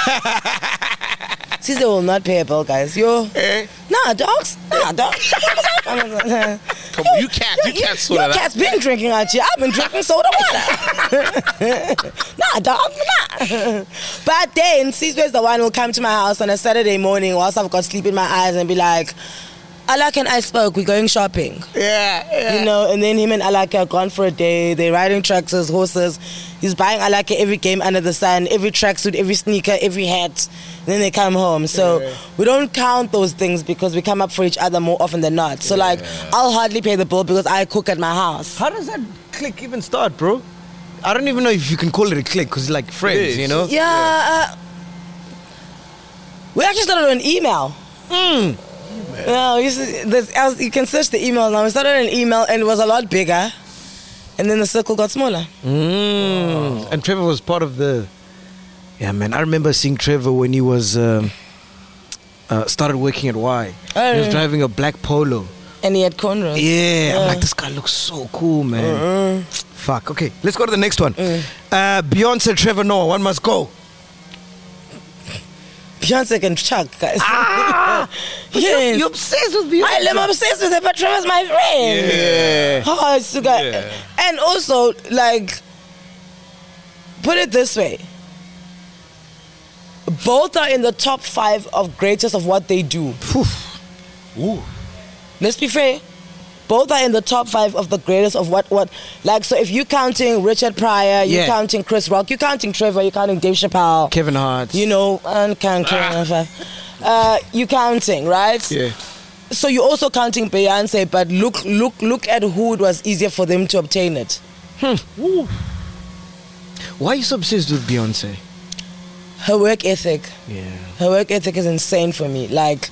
Sizwe will not pay a bill, guys. Yo. Eh? Nah, dogs. Nah, dogs. Come on, you can't, you can't sort Your that out. cat's been drinking out here. I've been drinking soda water. Nah, dog, nah. But then, Sizwe's the one who'll come to my house on a Saturday morning whilst I've got sleep in my eyes and be like, Alak and I spoke, we're going shopping. Yeah, yeah. You know, and then him and Alaka are gone for a day. They're riding tractors, horses. He's buying Alaka every game under the sun, every tracksuit, every sneaker, every hat. And then they come home. So Yeah. we don't count those things because we come up for each other more often than not. So like, I'll hardly pay the bill because I cook at my house. How does that click even start, bro? I don't even know if you can call it a click because like friends, is. you know? Yeah. Uh, we actually started on an email. Mm. No, you, see, there's, else, you can search the email now. We started an email and it was a lot bigger. And then the circle got smaller. Mm. And Trevor was part of the. Yeah, man. I remember seeing Trevor when he was um, uh, started working at Y. Oh, he was yeah. driving a black Polo. And he had cornrows. Yeah, I'm Yeah. like, this guy looks so cool, man. Fuck. Okay, let's go to the next one. Uh, Beyonce, Trevor Noah. One must go. Beyonce can chuck, guys. Ah! Yes. You're obsessed with Beyonce. I am obsessed with her, but Trevor's my friend. Yeah. Oh, it's so good. Yeah. And also, like, put it this way. Both are in the top five of greatest of what they do. Ooh. Let's be fair. Both are in the top five of the greatest of what, what, like, so if you're counting Richard Pryor, you're Yeah. counting Chris Rock, you're counting Trevor, you're counting Dave Chappelle, Kevin Hart. you know, and counting, uh, you counting, right? Yeah. So you're also counting Beyonce, but look, look, look at who it was easier for them to obtain it. Why are you so obsessed with Beyonce? Her work ethic. Yeah. Her work ethic is insane for me. Like,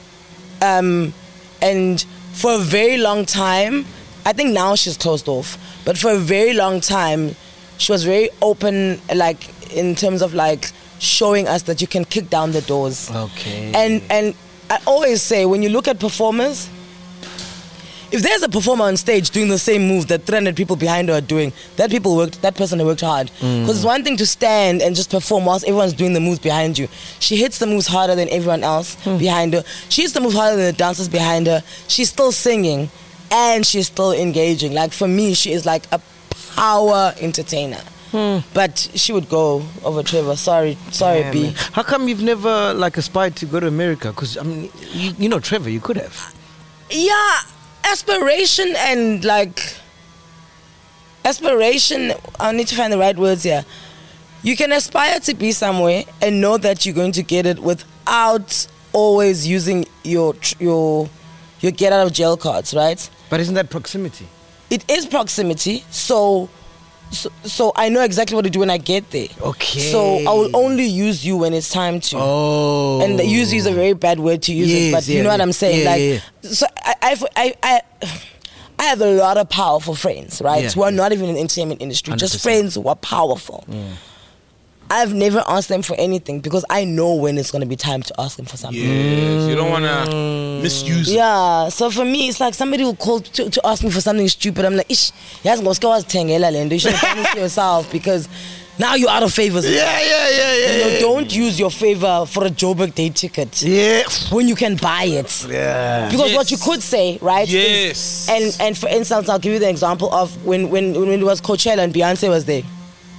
um, and for a very long time, I think now she's closed off, but for a very long time, she was very open, like, in terms of, like, showing us that you can kick down the doors. Okay. And, and I always say, when you look at performers, if there's a performer on stage doing the same move that three hundred people behind her are doing, that people worked, that person worked hard. Because it's one thing to stand and just perform whilst everyone's doing the moves behind you. She hits the moves harder than everyone else behind her. She hits the moves harder than the dancers behind her. She's still singing and she's still engaging. Like, for me, she is like a power entertainer. But she would go over Trevor. Sorry, sorry, Yeah, B. man. How come you've never like aspired to go to America? Because I mean, you, you know, Trevor, you could have. Yeah, aspiration and like aspiration. I need to find the right words here. You can aspire to be somewhere and know that you're going to get it without always using your tr- your your get out of jail cards, right? But isn't that proximity? It is proximity, so. So, so I know exactly what to do when I get there. Okay. So I will only use you when it's time to. Oh. And use is a very bad word to use it, Yes, but you yeah, know what yeah. I'm saying. Yeah, like, yeah, so I, I, I, I, I have a lot of powerful friends, right? Yeah. Who are not even in the entertainment industry, one hundred just percent. friends who are powerful. I've never asked them for anything because I know when it's going to be time to ask them for something. Yes, you don't want to misuse it. Yeah, so for me, it's like somebody will call to, to ask me for something stupid. I'm like, ish, yes, go was tengela lendo. You should have done it to yourself because now you're out of favors. Yeah, yeah, yeah, yeah. You know, don't use your favor for a Joburg Day ticket Yeah. when you can buy it. Yeah. Because Yes. what you could say, right? is- Yes. and and for instance, I'll give you the example of when when when it was Coachella and Beyonce was there.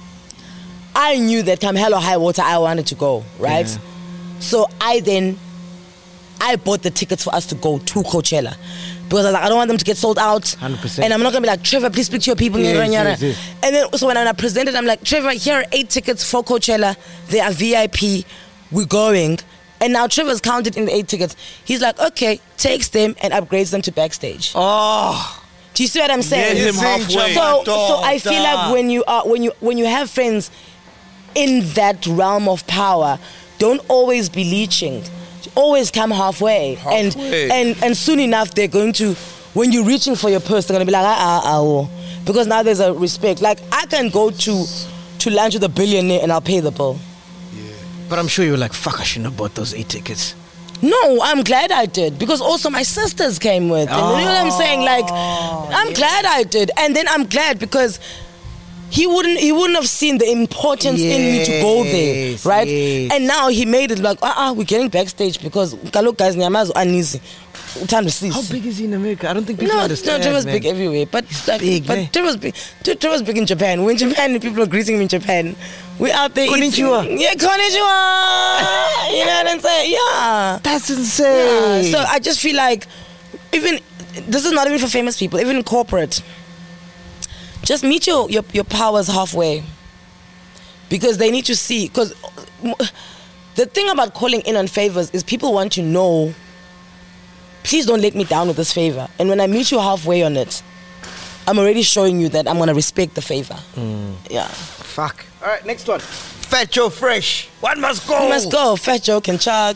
I knew that come hell or high water, I wanted to go, right? Yeah. So I then I bought the tickets for us to go to Coachella. Because I was like, I don't want them to get sold out. one hundred percent. And I'm not going to be like, Trevor, please speak to your people. Yes, yada, yada. yes, yes. And then, so when I presented, I'm like, Trevor, here are eight tickets for Coachella. They are V I P. We're going. And now Trevor's counted in the eight tickets. He's like, okay, takes them and upgrades them to backstage. Oh. Do you see what I'm saying? Get him halfway. So, so I feel like when you are when you when you have friends in that realm of power, don't always be leeching. Always come halfway. And Halfway. and and soon enough they're going to, when you're reaching for your purse, they're gonna be like, ah ah ah oh. Because now there's a respect. Like I can go to to lunch with a billionaire and I'll pay the bill. But I'm sure you were like, fuck, I shouldn't have bought those eight tickets. No, I'm glad I did because also my sisters came with. And you know what I'm saying? Like, I'm yes. glad I did, and then I'm glad because he wouldn't he wouldn't have seen the importance in me to go there, Yes, right? yes. And now he made it like, ah, uh-uh, we're getting backstage because kaloku guys, nyamazo uneasy. Time to see. How big is he in America? I don't think people No, no, understand. Trevor's man. big everywhere, but like, big, but man. Trevor's big. Tre- Trevor's big in Japan. We're in Japan and people are greeting me in Japan. We're out there Konnichiwa. eating. Yeah, konnichiwa. You know what I'm saying? Yeah. That's insane. Yeah. So I just feel like, even this is not even for famous people. Even in corporate, just meet your your, your powers halfway, because they need to see. Because the thing about calling in on favors is people want to know. Please don't let me down with this favor. And when I meet you halfway on it, I'm already showing you that I'm gonna respect the favor. Mm. Yeah. Fuck. All right, next one. Fat Joe Fresh. One must go. We must go. Fat Joe can chug.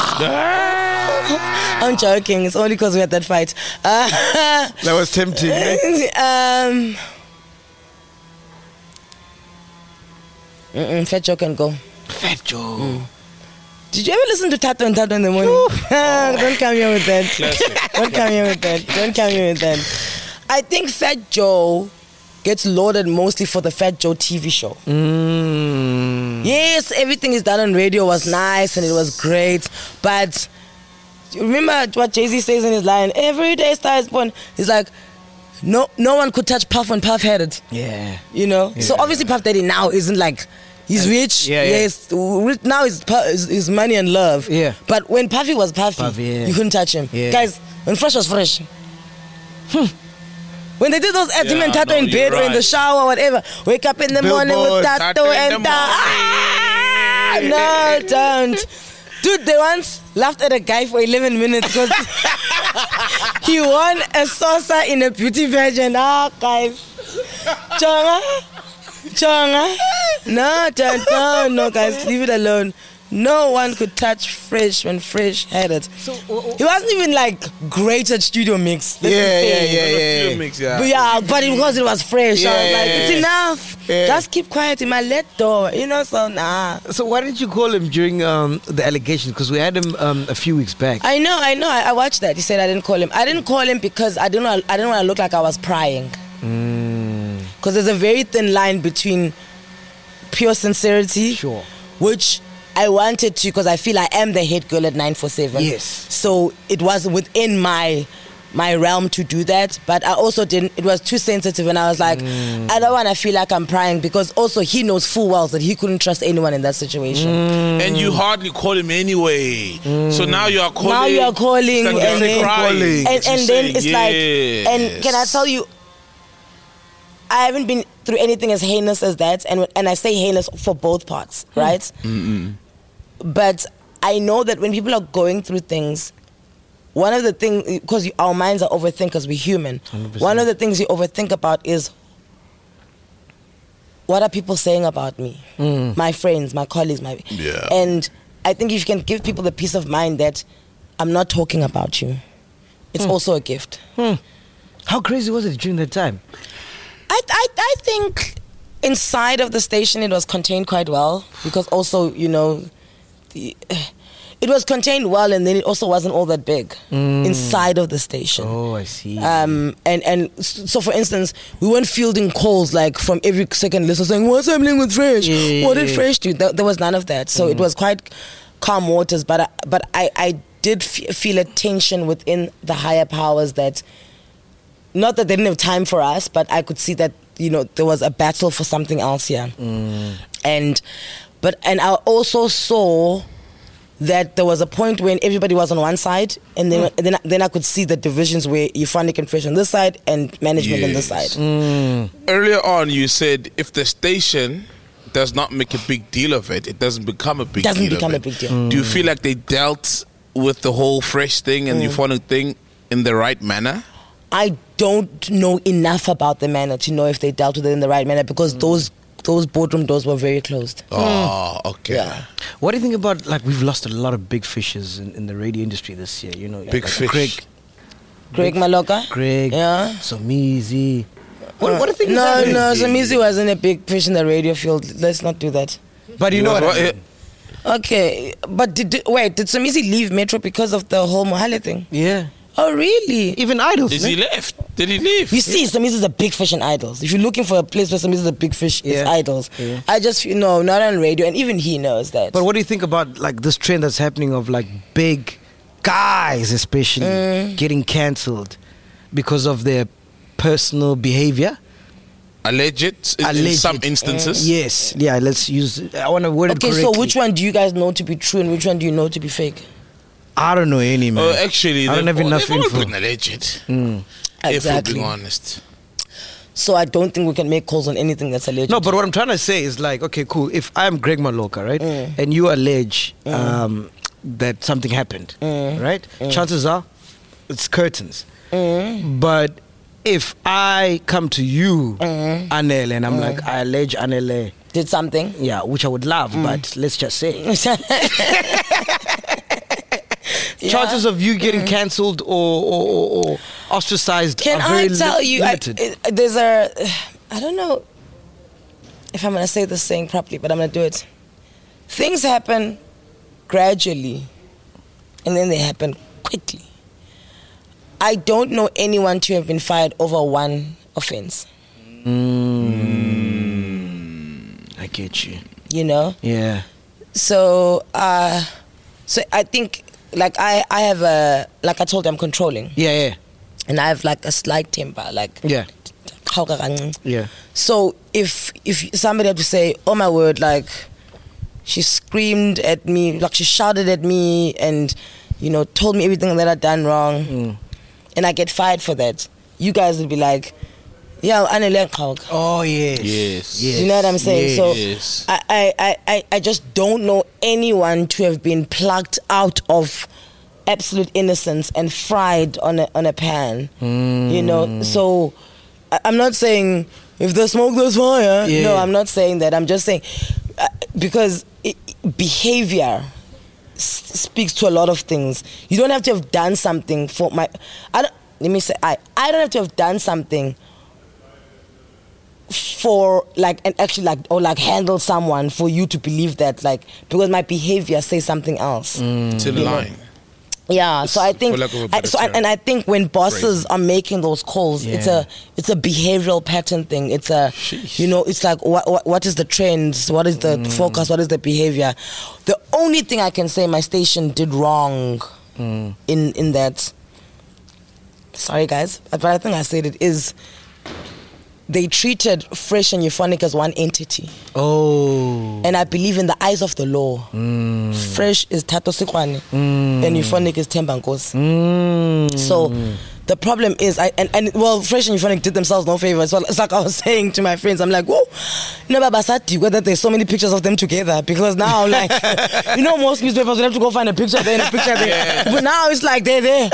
Ah. I'm joking. It's only because we had that fight. Uh, That was tempting. eh? um, mm-mm, Fat Joe can go. Fat Joe. Mm. Did you ever listen to Tato and Tato in the morning? Don't come here with that. Don't come here with that. Don't come here with that. I think Fat Joe gets lauded mostly for the Fat Joe T V show. Mm. Yes, everything is done on radio was nice and it was great, but you remember what Jay-Z says in his line? Every day Star is born. He's like, no, no one could touch Puff when Puff had it. Yeah. You know. So Yeah. obviously Puff Daddy now isn't like. He's rich. yeah, yeah. Yes. Rich now is is money and love. Yeah. But when Puffy was Puffy, Puffy, yeah. you couldn't touch him. Yeah. Guys, when Fresh was Fresh. Hmm. When they did those ads, him Yeah, and Tato no, in bed you're or in the right. shower or whatever. Wake up in the morning with Billboard, Tato Tato in and the Ta- ah, no, don't. Dude, they once laughed at a guy for eleven minutes because he won a saucer in a beauty pageant. Ah, guys. Chonga. Chonga. No, don't. No, no, guys. Leave it alone. No one could touch Fresh when Fresh had it. So, uh, uh, He wasn't even like great at studio mix. let's Yeah, be yeah, fair. yeah, yeah. Studio mix, yeah. But yeah, but it because it was fresh. I was Yeah, like, yeah, it's yeah. enough. Yeah. Just keep quiet in my let door. You know, so nah. So why didn't you call him during um, the allegation? Because we had him um, a few weeks back. I know, I know. I, I watched that. He said I didn't call him. I didn't call him because I didn't. wanna- I didn't want to look like I was prying. Because there's a very thin line between pure sincerity, Sure. which I wanted to, because I feel I am the head girl at nine four seven. Yes. So it was within my my realm to do that, but I also didn't. It was too sensitive, and I was like, I don't want to feel like I'm prying, because also he knows full well that he couldn't trust anyone in that situation. And you hardly call him anyway. So now you are calling. Now you are calling, It's like and you're then, crying. and, and then it's like, Yes. and can I tell you, I haven't been through anything as heinous as that, and and I say heinous for both parts, right? Mm-mm. But I know that when people are going through things, one of the things, because our minds are overthinkers, we're human. one hundred percent. One of the things you overthink about is, what are people saying about me? Mm. My friends, my colleagues, my Yeah. and I think if you can give people the peace of mind that I'm not talking about you, it's also a gift. Hmm. How crazy was it during that time? I, I I think inside of the station it was contained quite well, because also, you know, the, it was contained well, and then it also wasn't all that big inside of the station. Oh, I see. Um, and, and s- so, for instance, we weren't fielding calls like from every second listener saying, what's happening with Fresh? Yeah. What did Fresh do? There, there was none of that. So it was quite calm waters, but I, but I, I did f- feel a tension within the higher powers that, not that they didn't have time for us, but I could see that, you know, there was a battle for something else here. And, but, and I also saw that there was a point when everybody was on one side, and then then, then I could see the divisions where Euphonic and Fresh on this side and management on this Yes. side. Earlier on, you said if the station does not make a big deal of it, it doesn't become a big Doesn't deal. become of a it. big deal. Do you feel like they dealt with the whole Fresh thing and Euphonic thing in the right manner? I don't know enough about the manner to know if they dealt with it in the right manner, because those those boardroom doors were very closed. Oh, okay. Yeah. What do you think about, like, we've lost a lot of big fishes in, in the radio industry this year, you know? Big like fish. Greg, Greg Maloka. Greg, Yeah. Somizi, What, what do you think? is No, happening? no, Somizi wasn't a big fish in the radio field. Let's not do that. But you know what? I mean. Okay, but did, did wait? Did Somizi leave Metro because of the whole Mohale thing? Yeah. Oh, really? Even Idols. Is ne? he left? Did he leave? You see, Somizi is a big fish in Idols. If you're looking for a place where Somizi is a big fish, it's Yeah. Idols. Yeah. I just feel, no, not on radio, and even he knows that. But what do you think about like this trend that's happening of like big guys, especially Mm. getting cancelled because of their personal behavior? Alleged in, in Alleged. some instances. Yes. Yeah. Let's use. I want to word okay, it correctly. so which one do you guys know to be true, and which one do you know to be fake? I don't know any man. Oh, actually, I don't they've have all- enough they've all info. been alleged. Mm. If Exactly. we're being honest. So I don't think we can make calls on anything that's alleged. No, but what I'm trying to say is like, okay, cool. If I'm Greg Maloka, right, Mm. and you allege um, that something happened, Mm. right? Chances are, it's curtains. Mm. But if I come to you, Mm. Anele, and I'm like, I allege Anele, did something. yeah, which I would love, Mm. but let's just say, Yeah. chances of you getting cancelled or, or, or, or ostracized Can are I very tell li- you? I, limited. it- there's a. I don't know if I'm gonna say this saying properly, but I'm gonna do it. Things happen gradually, and then they happen quickly. I don't know anyone to have been fired over one offense. Mm, I get you. You know. Yeah. So, uh, so I think, like I, I have a, like I told you, I'm controlling, Yeah, yeah. and I have like a slight temper, like. Yeah. Yeah. So if if somebody had to say, oh my word, like she screamed at me, like she shouted at me, and you know told me everything that I'd done wrong, Mm. and I get fired for that, you guys would be like, yeah, Anele Nkauka. Oh, yes. Yes. Yes. You know what I'm saying? So Yes. I, I, I, I- I just don't know anyone to have been plucked out of absolute innocence and fried on a on a pan. You know, so I, I'm not saying if there's smoke, there's fire. Yeah. No, I'm not saying that. I'm just saying uh, because it, behavior s- speaks to a lot of things. You don't have to have done something for my. I don't, let me say I. I don't have to have done something for like and actually like or like handle someone for you to believe that, like, because my behavior says something else. To the line. Yeah, so I think, for lack of a I, better so I, term. and I think when bosses are making those calls, it's Yeah. a it's a behavioral pattern thing. It's a Sheesh. you know, it's like what what, what is the trends? What is the focus? What is the behavior? The only thing I can say my station did wrong in in that. Sorry guys, but I think I said it is. They treated Fresh and Euphonic as one entity. Oh. And I believe in the eyes of the law, Fresh is Tato Sikwane and Euphonic is Themba Nkosi. Mm. So the problem is, I and, and well, Fresh and Euphonic did themselves no favor. So it's like I was saying to my friends, I'm like, whoa, you know, Baba Sati, whether there's so many pictures of them together, because now, like, you know, most newspapers would have to go find a picture there and a picture there, but now it's like they're there.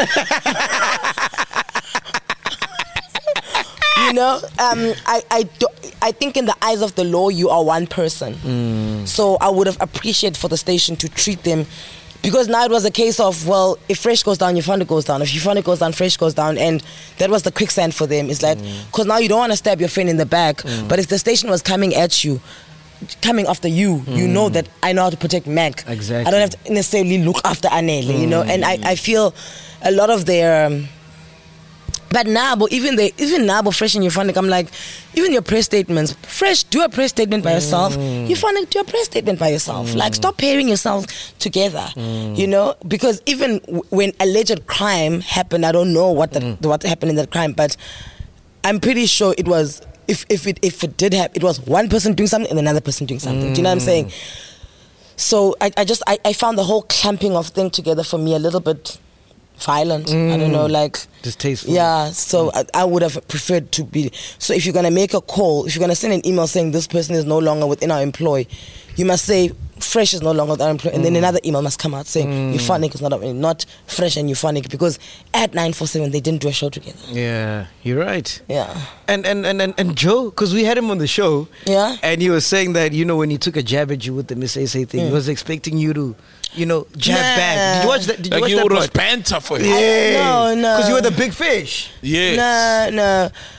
You know, um, I I, do, I think in the eyes of the law, you are one person. So I would have appreciated for the station to treat them, because now it was a case of, well, if Fresh goes down, Euphonic goes down. If Euphonic goes down, Fresh goes down, and that was the quicksand for them. It's like, because now you don't want to stab your friend in the back, but if the station was coming at you, coming after you, you know that I know how to protect Mac. Exactly. I don't have to necessarily look after Anele, you know, and I, I feel a lot of their. Um, But Nabo, even they, even Nabo, Fresh and Euphonic, I'm like, even your press statements, Fresh, do a press statement by yourself. Euphonic, do a press statement by yourself. Like, stop pairing yourselves together, you know? Because even w- when alleged crime happened, I don't know what the, what happened in that crime, but I'm pretty sure it was, if if it if it did happen, it was one person doing something and another person doing something. Do you know what I'm saying? So I, I just, I, I found the whole clamping of thing together for me a little bit violent. I don't know, like Distasteful. yeah, so I, I would have preferred to be. So if you're gonna make a call, if you're gonna send an email saying this person is no longer within our employ, you must say Fresh is no longer with our employ, and then another email must come out saying Euphonic is not not Fresh and Euphonic, because at nine four seven they didn't do a show together. Yeah, you're right. Yeah. And and and and, and Joe, because we had him on the show, Yeah. and he was saying that, you know, when he took a jab at you with the Miss A S A thing, he was expecting you to, you know, jab Nah. back. Did you watch that? Did you Like watch you that would have part? banter for him. Yeah. no, no. Because you were the big fish. Yes. No, no.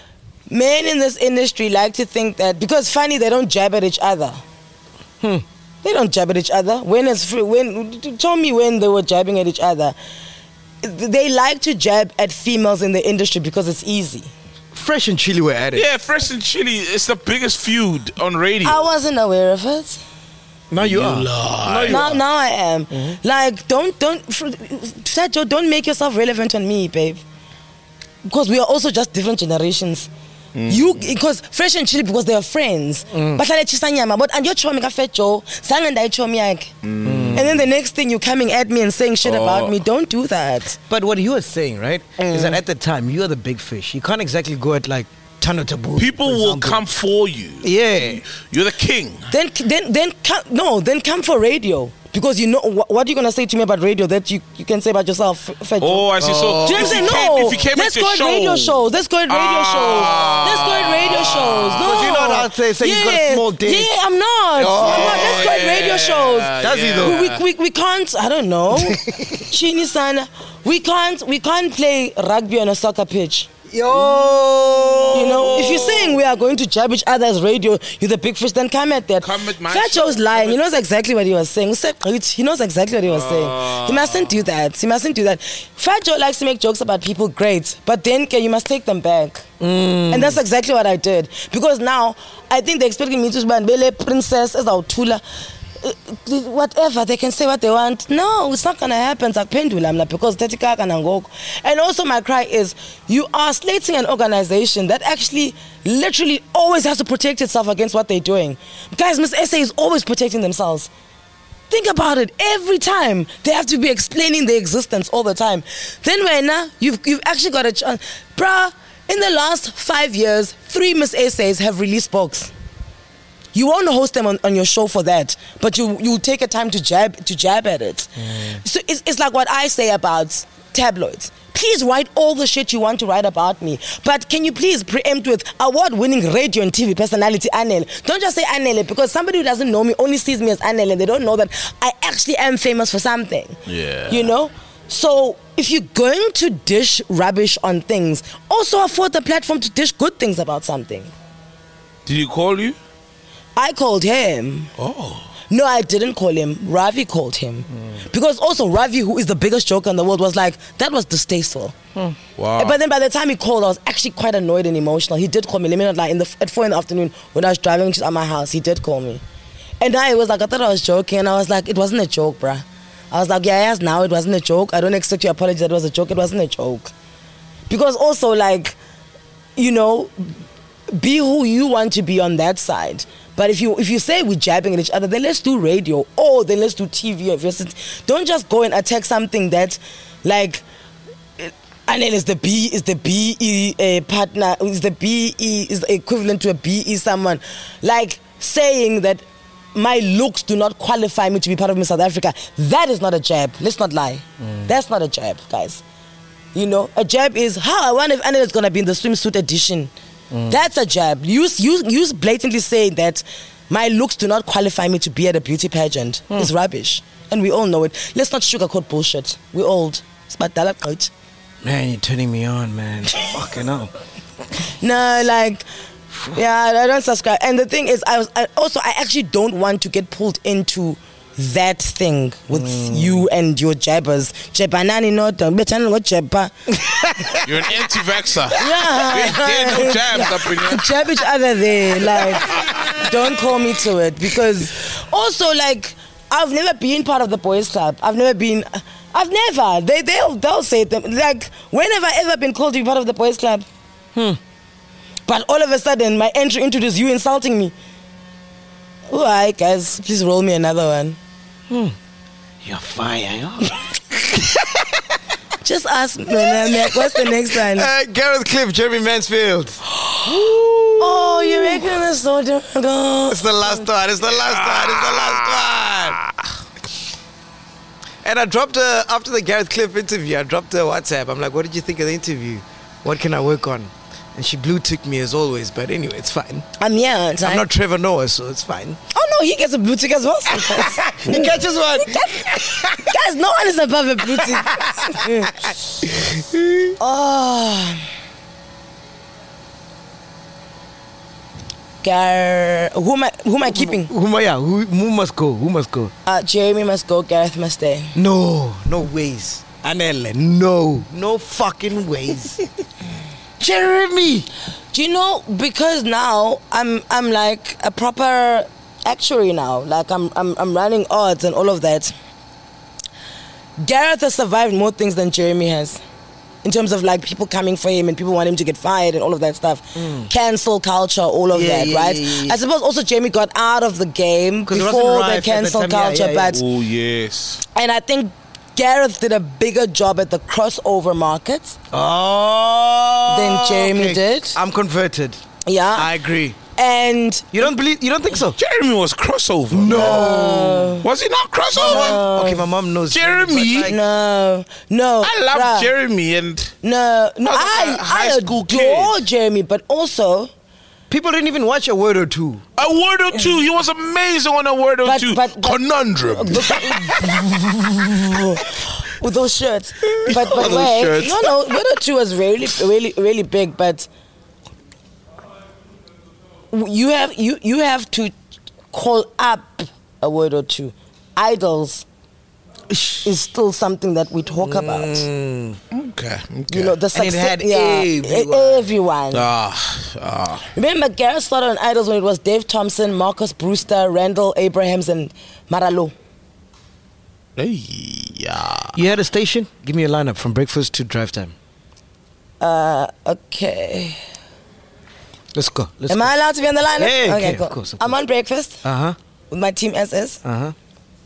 men in this industry like to think that because funny they don't jab at each other. Hmm. They don't jab at each other. When it's free, when tell me when they were jabbing at each other. They like to jab at females in the industry because it's easy. Fresh and Chili were at it. Yeah, Fresh and Chili is the biggest feud on radio. I wasn't aware of it. Now you, You are. lie. Now you Now, are. now I am. Mm-hmm. Like, don't, don't, Sergio, don't make yourself relevant on me, babe. Because we are also just different generations. Mm. You, because Fresh and Chili, because they are friends. Mm. But I chisa nyama, but and you're chewing a fat Joe, sang and I chew me. And then the next thing you're coming at me and saying shit Oh. about me. Don't do that. But what you were saying, right, Mm. is that at the time you are the big fish. You can't exactly go at like Tano Taboo. People for will example. come for you. Yeah. You're the king. Then, then, then, come, no, then come for radio. Because you know, what, what are you going to say to me about radio that you, you can say about yourself, Fat Joe? Oh, I see. So Do you know if what I'm you saying? came, No. if you came Let's at go your at show, radio shows. Let's go at radio Ah. shows. Let's go at radio shows. No. Because you know how they say he's got a small dick. Yeah, I'm not. I'm not. Let's go at radio shows. Does he though? We, we, we can't, I don't know. Chini sana. We can't, we can't play rugby on a soccer pitch. Yo. You know, if you're saying we are going to jab each other as radio, you're the big fish, then come at that. Come at my Fat show. Joe's lying. He knows exactly what he was saying. He knows exactly what he was saying. He mustn't do that. He mustn't do that. Fat Joe likes to make jokes about people, great. But then okay, you must take them back. And that's exactly what I did. Because now, I think they're expecting me to be a princess, as our Tula. Whatever, they can say what they want. No, it's not gonna happen. It's like pendulum because tetika kana ngoko. And also my cry is you are slating an organization that actually literally always has to protect itself against what they're doing. Guys, Miss S A is always protecting themselves. Think about it. Every time they have to be explaining their existence all the time. Then when uh, you've you've actually got a chance, bruh. In the last five years, three Miss S As have released books. You won't host them on, on your show for that, but you you take a time to jab to jab at it. Mm. So it's, it's like what I say about tabloids. Please write all the shit you want to write about me, but can you please preempt with award-winning radio and T V personality Anele? Don't just say Anele, because somebody who doesn't know me only sees me as Anele and they don't know that I actually am famous for something. Yeah. You know? So if you're going to dish rubbish on things, also afford the platform to dish good things about something. Did he call you? I called him. Oh. No, I didn't call him. Ravi called him. Mm. Because also Ravi, who is the biggest joker in the world, was like, that was distasteful. Mm. Wow. But then by the time he called, I was actually quite annoyed and emotional. He did call me. Let me not lie. In the, at four in the afternoon, when I was driving to my house, he did call me. And I was like, I thought I was joking. And I was like, it wasn't a joke, bruh. I was like, yeah, yes, now it wasn't a joke. I don't expect your apology that it was a joke. It wasn't a joke. Because also, like, you know, be who you want to be on that side. But if you if you say we're jabbing at each other, then let's do radio. Or then let's do T V. Or don't just go and attack something that, like, and then is the B is the B E uh, partner is the B E is equivalent to a B E someone, like saying that my looks do not qualify me to be part of Miss South Africa. That is not a jab. Let's not lie. Mm. That's not a jab, guys. You know, a jab is how I wonder if Anna is gonna be in the swimsuit edition. Mm. That's a jab. You you you blatantly saying that my looks do not qualify me to be at a beauty pageant. Mm. It's rubbish, and we all know it. Let's not sugarcoat bullshit. We're old. It's about that coach. Man, you're turning me on, man. Fucking up. No, like, yeah, I don't subscribe. And the thing is, I was I also I actually don't want to get pulled into that thing with mm. you and your jabbers. Jabanani no don't be channel jabba. You're an anti-vaxxer. Yeah. There's no jabs up in here. Jab each other there. Like, don't call me to it. Because also, like, I've never been part of the boys club. I've never been I've never. They they'll they'll say them like, when have I ever been called to be part of the boys club? Hmm. But all of a sudden my entry into this, you insulting me. Alright guys, please roll me another one. Hmm. You're fire, yo. Just ask me, man, what's the next one? Uh, Gareth Cliff, Jeremy Mansfield. Oh, you're making this so difficult. It's the last one. It's the last one. It's the last one. And I dropped a, after the Gareth Cliff interview, I dropped a WhatsApp. I'm like, what did you think of the interview? What can I work on? And she blue ticked me as always, but anyway, it's fine. I'm here. I'm not Trevor Noah, so it's fine. Oh no, he gets a blue tick as well sometimes. He catches one. Guys, no one is above a blue tick. Oh. Gar- who am I? Who am I keeping? Who, who, yeah, who, who must go? Who must go? Uh, Jeremy must go. Gareth must stay. No, no ways. Anele, no, no fucking ways. Jeremy. Do you know? Because now I'm I'm like a proper actuary now. Like I'm I'm I'm running odds and all of that. Gareth has survived more things than Jeremy has. In terms of like people coming for him and people want him to get fired and all of that stuff. Mm. Cancel culture, all of Yeah, that, yeah, right? yeah, yeah. I suppose also Jamie got out of the game 'Cause it wasn't before rife the at the cancel time, yeah, culture, yeah, yeah. but Oh yes. and I think Gareth did a bigger job at the crossover market Oh. than Jeremy okay. did. I'm converted. Yeah. I agree. and You don't believe? You don't think so? Jeremy was crossover. No. Was he not crossover? Okay, my mom knows. Jeremy? but like- no, no. I love bruh. Jeremy and No, no, As a I, high I school adore kid. Jeremy, but also, People didn't even watch a word or two. a word or two. He was amazing on a word or But- two. but- but- Conundrum. with those shirts. But, but Those wait, shirts. no, no, Word or Two was really, really, really big. But you have you you have to call up a Word or Two. Idols is still something that we talk about. Okay. okay. You know, the And it success. had yeah, everyone. everyone. Ah, ah. Remember, Gareth started on Idols when it was Dave Thompson, Marcus Brewster, Randall Abrahams, and Maralo. Hey, yeah. You had a station? Give me a lineup from breakfast to drive time. Uh, okay. Let's go. Let's Am go. I allowed to be on the lineup? Yeah, yeah, okay, of cool. course, of I'm on breakfast Uh huh. with my team S S. Uh huh.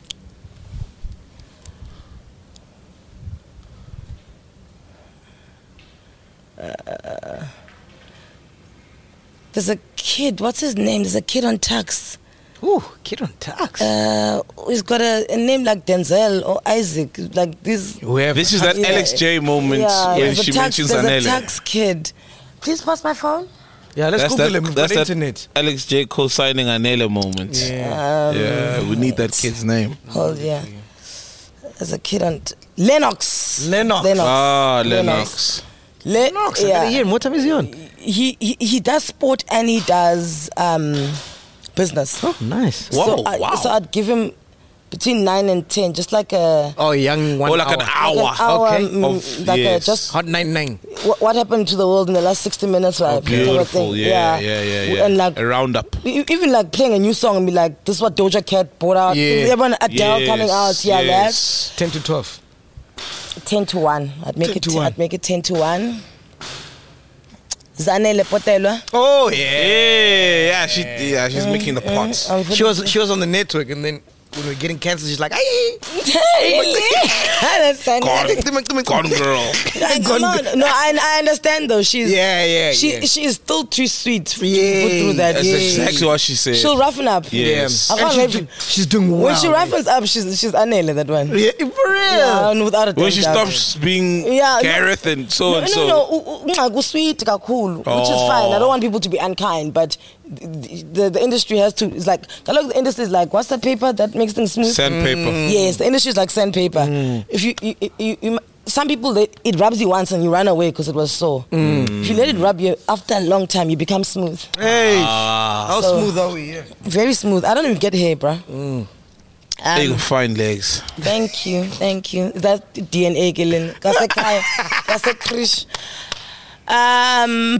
There's a kid. What's his name? There's a kid on Tux. Ooh, kid on tax. Uh, he's got a, a name like Denzel or Isaac. Like this. Whoever. This is that Yeah. Alex J moment Yeah, when there's a she Tux- mentions There's Anele. a Tux kid. Please pass my phone. Yeah, let's That's Google that, him. We've that's got that internet. Alex J co-signing Anele moment. Yeah. Yeah, we need that kid's name. Hold yeah. There's a kid on t- Lennox. Lennox. Lennox. Ah, Lennox. Le- Lennox, I yeah. gotta hear him. What time is he on? He, he he does sport and he does um, business. Oh, nice. Whoa, so I, wow. So I'd give him between nine and ten, just like a Oh, young one. Or like an hour. hour. like an hour, Okay. mm, Of- like yes. a just Hot nine nine. what, what happened to the world in the last sixty minutes, right? Oh, Kind of beautiful. thing. Yeah, yeah, yeah, yeah. And like a roundup. e- even like playing a new song and be like, this is what Doja Cat brought out. Yeah. Everyone Adele coming out. Yeah, yes. Ten to twelve. that ten to one. I'd make ten it. to T- one. I'd make it ten to one. Zanele Potelwa. Oh yeah. Yeah, yeah, she, yeah, she's making the pots. I'm She was she was on the network, and then when we were getting cancelled, she's like, "Hey, really? That's funny. Gone, gone girl. I- no, Gone no, girl. no, I, I understand though. She's Yeah, yeah, She yeah. she is still too sweet to Yeah, put through that. That's Yeah. exactly what she said. She'll roughen up. Yes. I And can't she's, wait do- for- she's doing well. When she roughens up, she's she's Anele, that one. yeah, for real. Yeah, and without a When damn she doubt. stops being Yeah, no- Gareth and so No, and no, so. no, u- u- ungaku sweet kakhulu, which is Oh. fine. I don't want people to be unkind, but the, the, the industry has to. It's like, look, the industry is like, what's that paper that makes things smooth? Sandpaper. Yes, the industry is like sandpaper. If you, you, you, you, some people they, it rubs you once and you run away because it was sore. If you let it rub you, after a long time, you become smooth. Hey, Ah. how So- smooth are we? Yeah. Very smooth. I don't even get hair, bruh. Um, You fine legs. Thank you, thank you. That's D N A killing. That's a guy. That's a Krish. Um,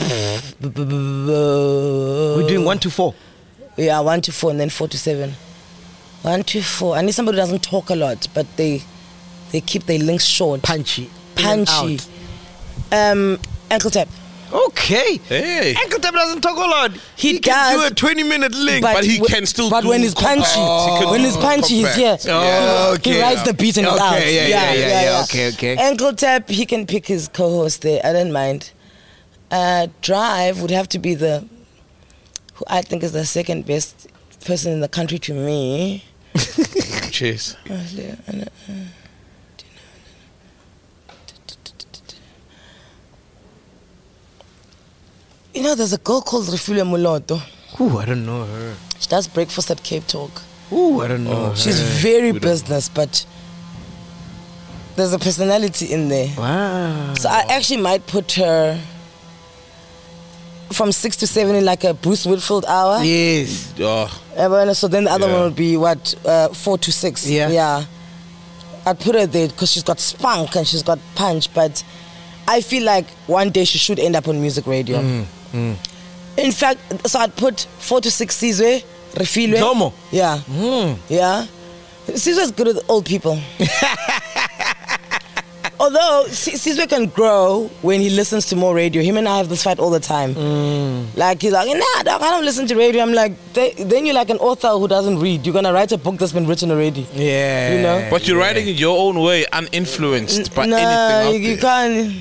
We're doing one to four. yeah, one to four and then four to seven. One to four. I need somebody who doesn't talk a lot, but they they keep their links short. Punchy. In and Punchy. out. Um, ankle tap. Okay. Hey. Uncle Tab doesn't talk a lot. He can does, do a twenty minute link. But he wh- can still But do when he's punchy, compact. He can when do he's punchy, he's here. compact. Oh, okay. He rides the beat and he's Okay, out. yeah, yeah, yeah, yeah. Okay, okay. Ankle tap, he can pick his co-host there. I don't mind. Uh, drive would have to be the, who I think is the second best person in the country to me. Cheers. You know, there's a girl called Refilwe Moloto. Ooh, I don't know her. She does breakfast at Cape Talk. Ooh, I don't know her. She's very business, but there's a personality in there. Wow. So I actually might put her from six to seven in like a Bruce Whitfield hour. Yes. Oh, Uh, So then the other Yeah. one would be what uh, four to six. Yeah. Yeah. I'd put her there because she's got spunk and she's got punch, but I feel like one day she should end up on music radio. Mm, In fact, so I'd put four to six Sizwe, Refilwe. Domo. Yeah. Mm. Yeah. Sizwe's good with old people. Although Si- Sizwe can grow when he listens to more radio. Him and I have this fight all the time. Like he's like, nah, dog, I don't listen to radio. I'm like, "Th- then you're like an author who doesn't read. You're gonna write a book that's been written already. Yeah. You know? but you're writing it your own way, uninfluenced by no, anything out you, you there. can't.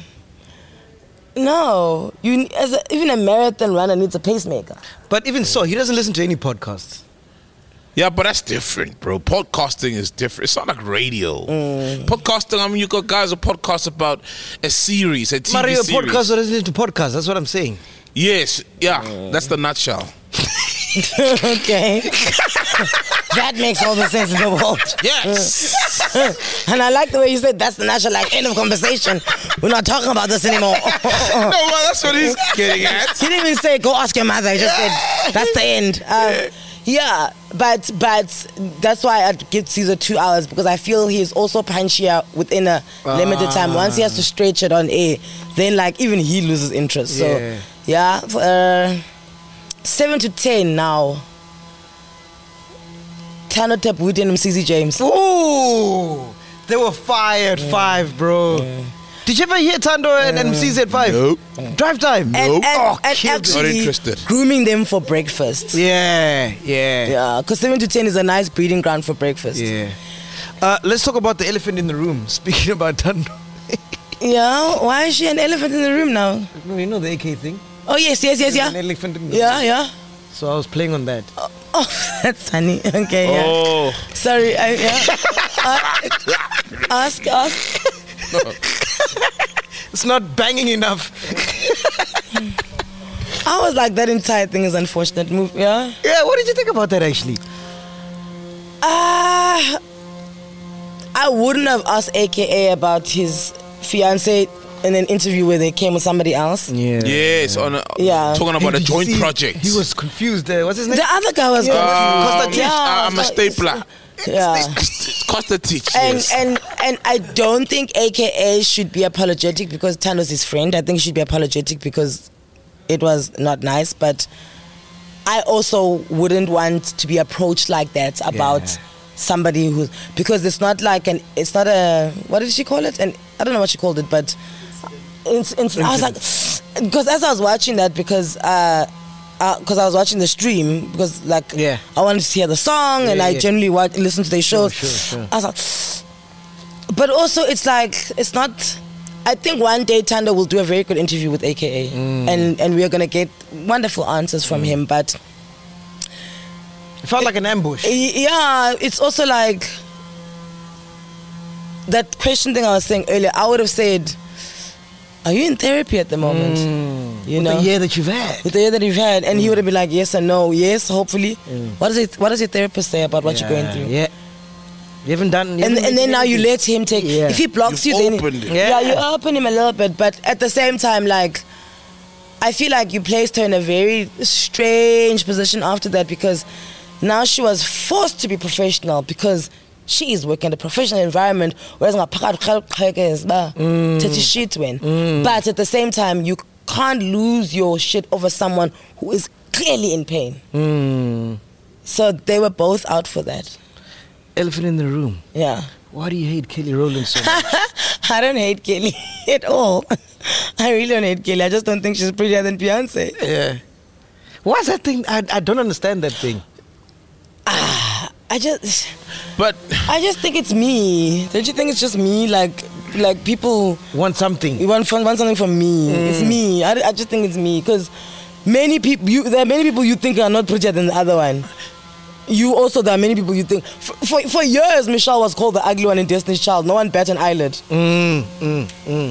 No, you as a, even a marathon runner needs a pacemaker. But even so, he doesn't listen to any podcasts. Yeah, but that's different, bro. Podcasting is different. It's not like radio. Mm. Podcasting, I mean, you got guys who podcast about a series, a T V Mario series. podcast or doesn't listen to podcasts. That's what I'm saying. Yes, yeah, that's the nutshell. Okay, that makes all the sense in the world. Yes. And I like the way you said that's the natural like end of conversation. We're not talking about this anymore. No, well, that's what he's getting at. He didn't even say go ask your mother. He just said that's the end. Um, yeah, but but that's why I'd give Caesar two hours because I feel he's also punchier within a limited time. Once he has to stretch it on air, then like even he loses interest. So Yeah. yeah, uh, seven to ten now. Tano Taputi and C C James. Ooh, they were fired five, bro. Did you ever hear Tando and M C Z five? Nope. Drive time. And, and, Oh, and killed it. Not actually interested. grooming them for breakfast. Yeah, yeah, Yeah, because seven to ten is a nice breeding ground for breakfast. yeah. Uh, let's talk about the elephant in the room. Speaking about Tando. Yeah, why is she an elephant in the room now? No, you know the A K thing? Oh, yes, yes, yes, There's An yeah. elephant in the Yeah, room. yeah. So I was playing on that. Oh, that's funny. Okay, yeah. Oh. Sorry, I, yeah. Uh, ask, ask. It's not banging enough. I was like, that entire thing is unfortunate. Move, yeah. Yeah, what did you think about that actually? Uh, I wouldn't have asked A K A about his fiance in an interview where they came with somebody else. Yeah. Yes, on a, Yeah. talking about a Did you joint see? project. He was confused. Uh, what's his name? The other guy was Um, confused. uh, I'm a stapler. Yeah. Costa teach. And Yes. and and I don't think A K A should be apologetic because Tando's his friend. I think he should be apologetic because it was not nice. But I also wouldn't want to be approached like that about Yeah. somebody who's because it's not like an it's not a what did she call it? And I don't know what she called it, but it's, it's, I was like because as I was watching that because. Uh, because uh, I was watching the stream because like Yeah. I wanted to hear the song and Yeah, I yeah. generally watch, listen to their shows. Sure, sure, sure. I was like, but also it's like it's not. I think one day Tando will do a very good interview with A K A, Mm. and and we are gonna get wonderful answers from him. But It felt like an ambush. y- yeah, it's also like that question thing I was saying earlier. I would have said, "Are you in therapy at the moment?" You With know, the year that you've had. with the year that you've had, and he would have been like, "Yes and no, yes, hopefully." What does it? What does your therapist say about what you're going through? Yeah. You haven't done. You And, haven't and then taken now you anything. let him take. Yeah. If he blocks You've you, then opened it. yeah. Yeah. you open him a little bit. But at the same time, like, I feel like you placed her in a very strange position after that because now she was forced to be professional because she is working in a professional environment. Whereas mm. shit when. But at the same time, you can't lose your shit over someone who is clearly in pain. Mm. So they were both out for that. Elephant in the room. Yeah. Why do you hate Kelly Rowland so much? I don't hate Kelly at all. I really don't hate Kelly. I just don't think she's prettier than Beyonce. Yeah. What's that thing? I, I don't understand that thing. I just, But I just think it's me. Don't you think it's just me? Like, like people Want something. you want from, want something from me. It's me. I, I just think it's me because many people. You there are many people you think are not prettier than the other one. You also there are many people you think for for, for years Michelle was called the ugly one in Destiny's Child. No one bat an eyelid. Mm, mm, mm.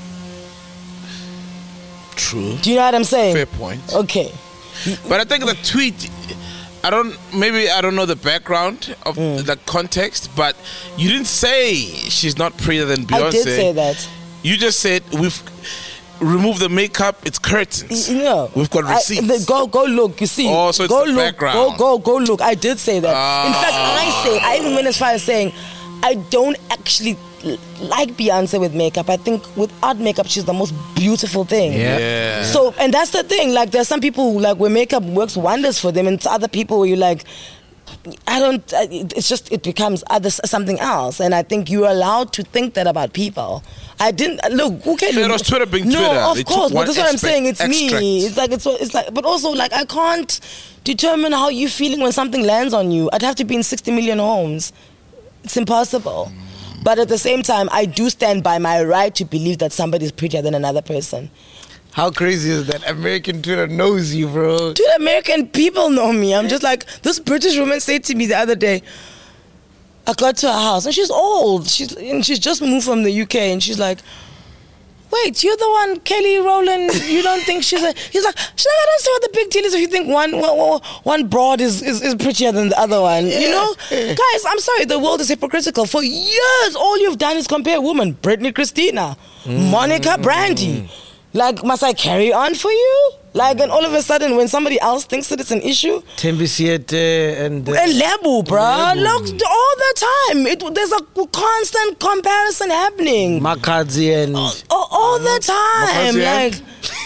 true. Do you know what I'm saying? Fair point. Okay. But I think the tweet, I don't, maybe I don't know the background of Mm. the context, but you didn't say she's not prettier than Beyonce. I did say that. You just said we've, remove the makeup, it's curtains. You know, We've got I- receipts. the- go, go look. You see, Oh, so it's go the look. background. Go, go, go look. I did say that. In fact, I say I even went as far as saying I don't actually l- like Beyonce with makeup. I think without makeup, she's the most beautiful thing. Yeah. Yeah. So, and that's the thing. Like, there's some people who, like, where makeup works wonders for them, and to other people where you like, I don't. I- It's just it becomes other something else, and I think you're allowed to think that about people. I didn't look. Who can? It was Twitter being no, Twitter. of They took course, but one that's what I'm aspect- saying. It's extract. me. It's like it's what- it's like, but also like I can't determine how you're feeling when something lands on you. I'd have to be in sixty million homes. It's impossible. But at the same time, I do stand by my right to believe that somebody's prettier than another person. How crazy is that? American Twitter knows you, bro. Dude, American people know me. I'm just like, this British woman said to me the other day, I got to her house and she's old. She's and she's just moved from the U K and she's like, wait, you're the one, Kelly Rowland, you don't think she's a... He's like, she's like, I don't see what the big deal is if you think one one, one broad is, is, is prettier than the other one. You know? Guys, I'm sorry, the world is hypocritical. For years, all you've done is compare women. Britney Christina, Monica Brandy. Like, must I carry on for you? Like, and all of a sudden, when somebody else thinks that it's an issue, Tembi Siete and... Uh, a level, bruh. Lebu. Look, all the time. It, there's a constant comparison happening. Makazi and... all, all the time. Makazi Like,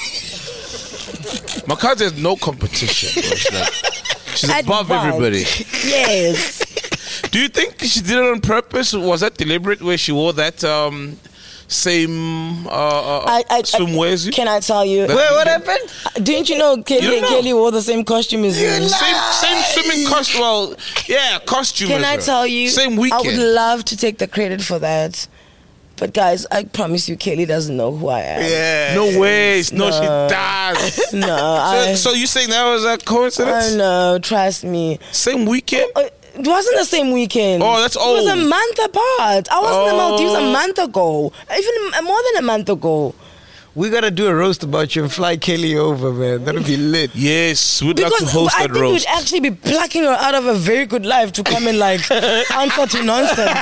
and- Makazi has no competition. Bro. She's, like, she's above advice. everybody. Yes. Do you think she did it on purpose? Was that deliberate where she wore that um, same uh, uh, I, I, swimwear? Can I tell you? That- Wait, what happened? Didn't you know Kelly You don't and know? Kelly wore the same costume as you? Same, same swimming costume. Well, yeah, costume. Can as I her. tell you? Same I weekend. would love to take the credit for that. But guys, I promise you, Kelly doesn't know who I am. Yeah. No ways. No, she No. does. No, so, I, so you saying that was a coincidence? I know. Trust me. Same weekend? Uh, It wasn't the same weekend. Oh, that's It was a old. month apart. I was in the Maldives a Oh. month ago. Even m- more than a month ago. We gotta do a roast about you and fly Kelly over, man. That'll be lit. Yes, we'd love to Because host I that think roast. you'd actually be plucking her out of a very good life to come and like answer to nonsense.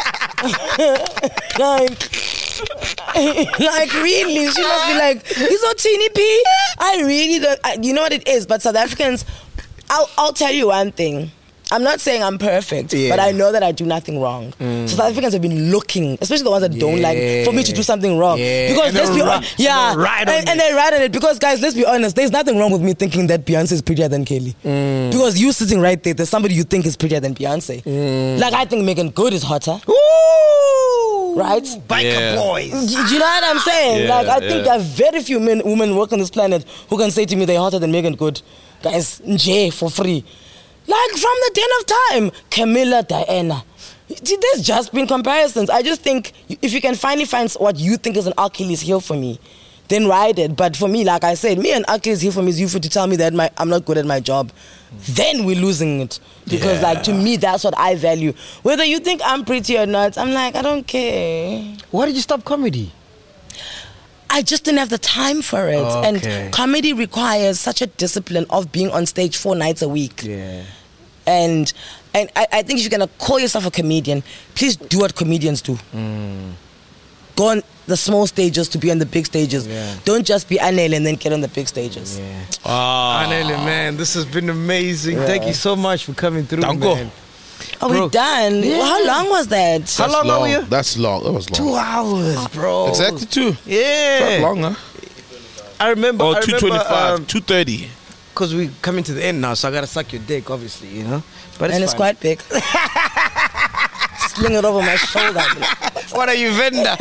like, like really, she must be like, he's so teeny p. I really don't. I, you know what it is? But South Africans, I'll I'll tell you one thing. I'm not saying I'm perfect, Yeah. but I know that I do nothing wrong. So South Africans have been looking, especially the ones that don't like, for me to do something wrong. Yeah. Because And let's they'll be ri- honest, yeah, they'll ride on and, and it. they ride on it. Because guys, let's be honest, there's nothing wrong with me thinking that Beyonce is prettier than Kelly. Because you sitting right there, there's somebody you think is prettier than Beyonce. Like I think Megan Good is hotter, Ooh! right? Biker Yeah. boys. Do you know what I'm saying? Yeah, like I think yeah. there are very few men, women work on this planet who can say to me they're hotter than Megan Good. Guys, Nje for free. Like from the den of time, Camilla, Diana. See, there's just been comparisons. I just think if you can finally find what you think is an Achilles heel for me, then ride it. But for me, like I said, me and Achilles heel for me is you for to tell me that my I'm not good at my job. Then we're losing it. Because like to me, that's what I value. Whether you think I'm pretty or not, I'm like, I don't care. Why did you stop comedy? I just didn't have the time for it. Okay. And comedy requires such a discipline of being on stage four nights a week. Yeah. And and I, I think if you're gonna call yourself a comedian, please do what comedians do. Go on the small stages to be on the big stages. Yeah. Don't just be Anel and then get on the big stages. Yeah. Ah. Anele, man, this has been amazing. Thank you so much for coming through, Danko. man. Are Bro. we done? Yeah. How long was that? How That's long long. are we here? That's long. That was long. Two hours, bro. Exactly two. Yeah. That's long, huh? I remember. Oh, I two remember, twenty-five, um, two thirty. Because we're coming to the end now, so I gotta suck your dick, obviously, you know. But it's And it's fine. quite big. Sling it over my shoulder. What are you, vendor?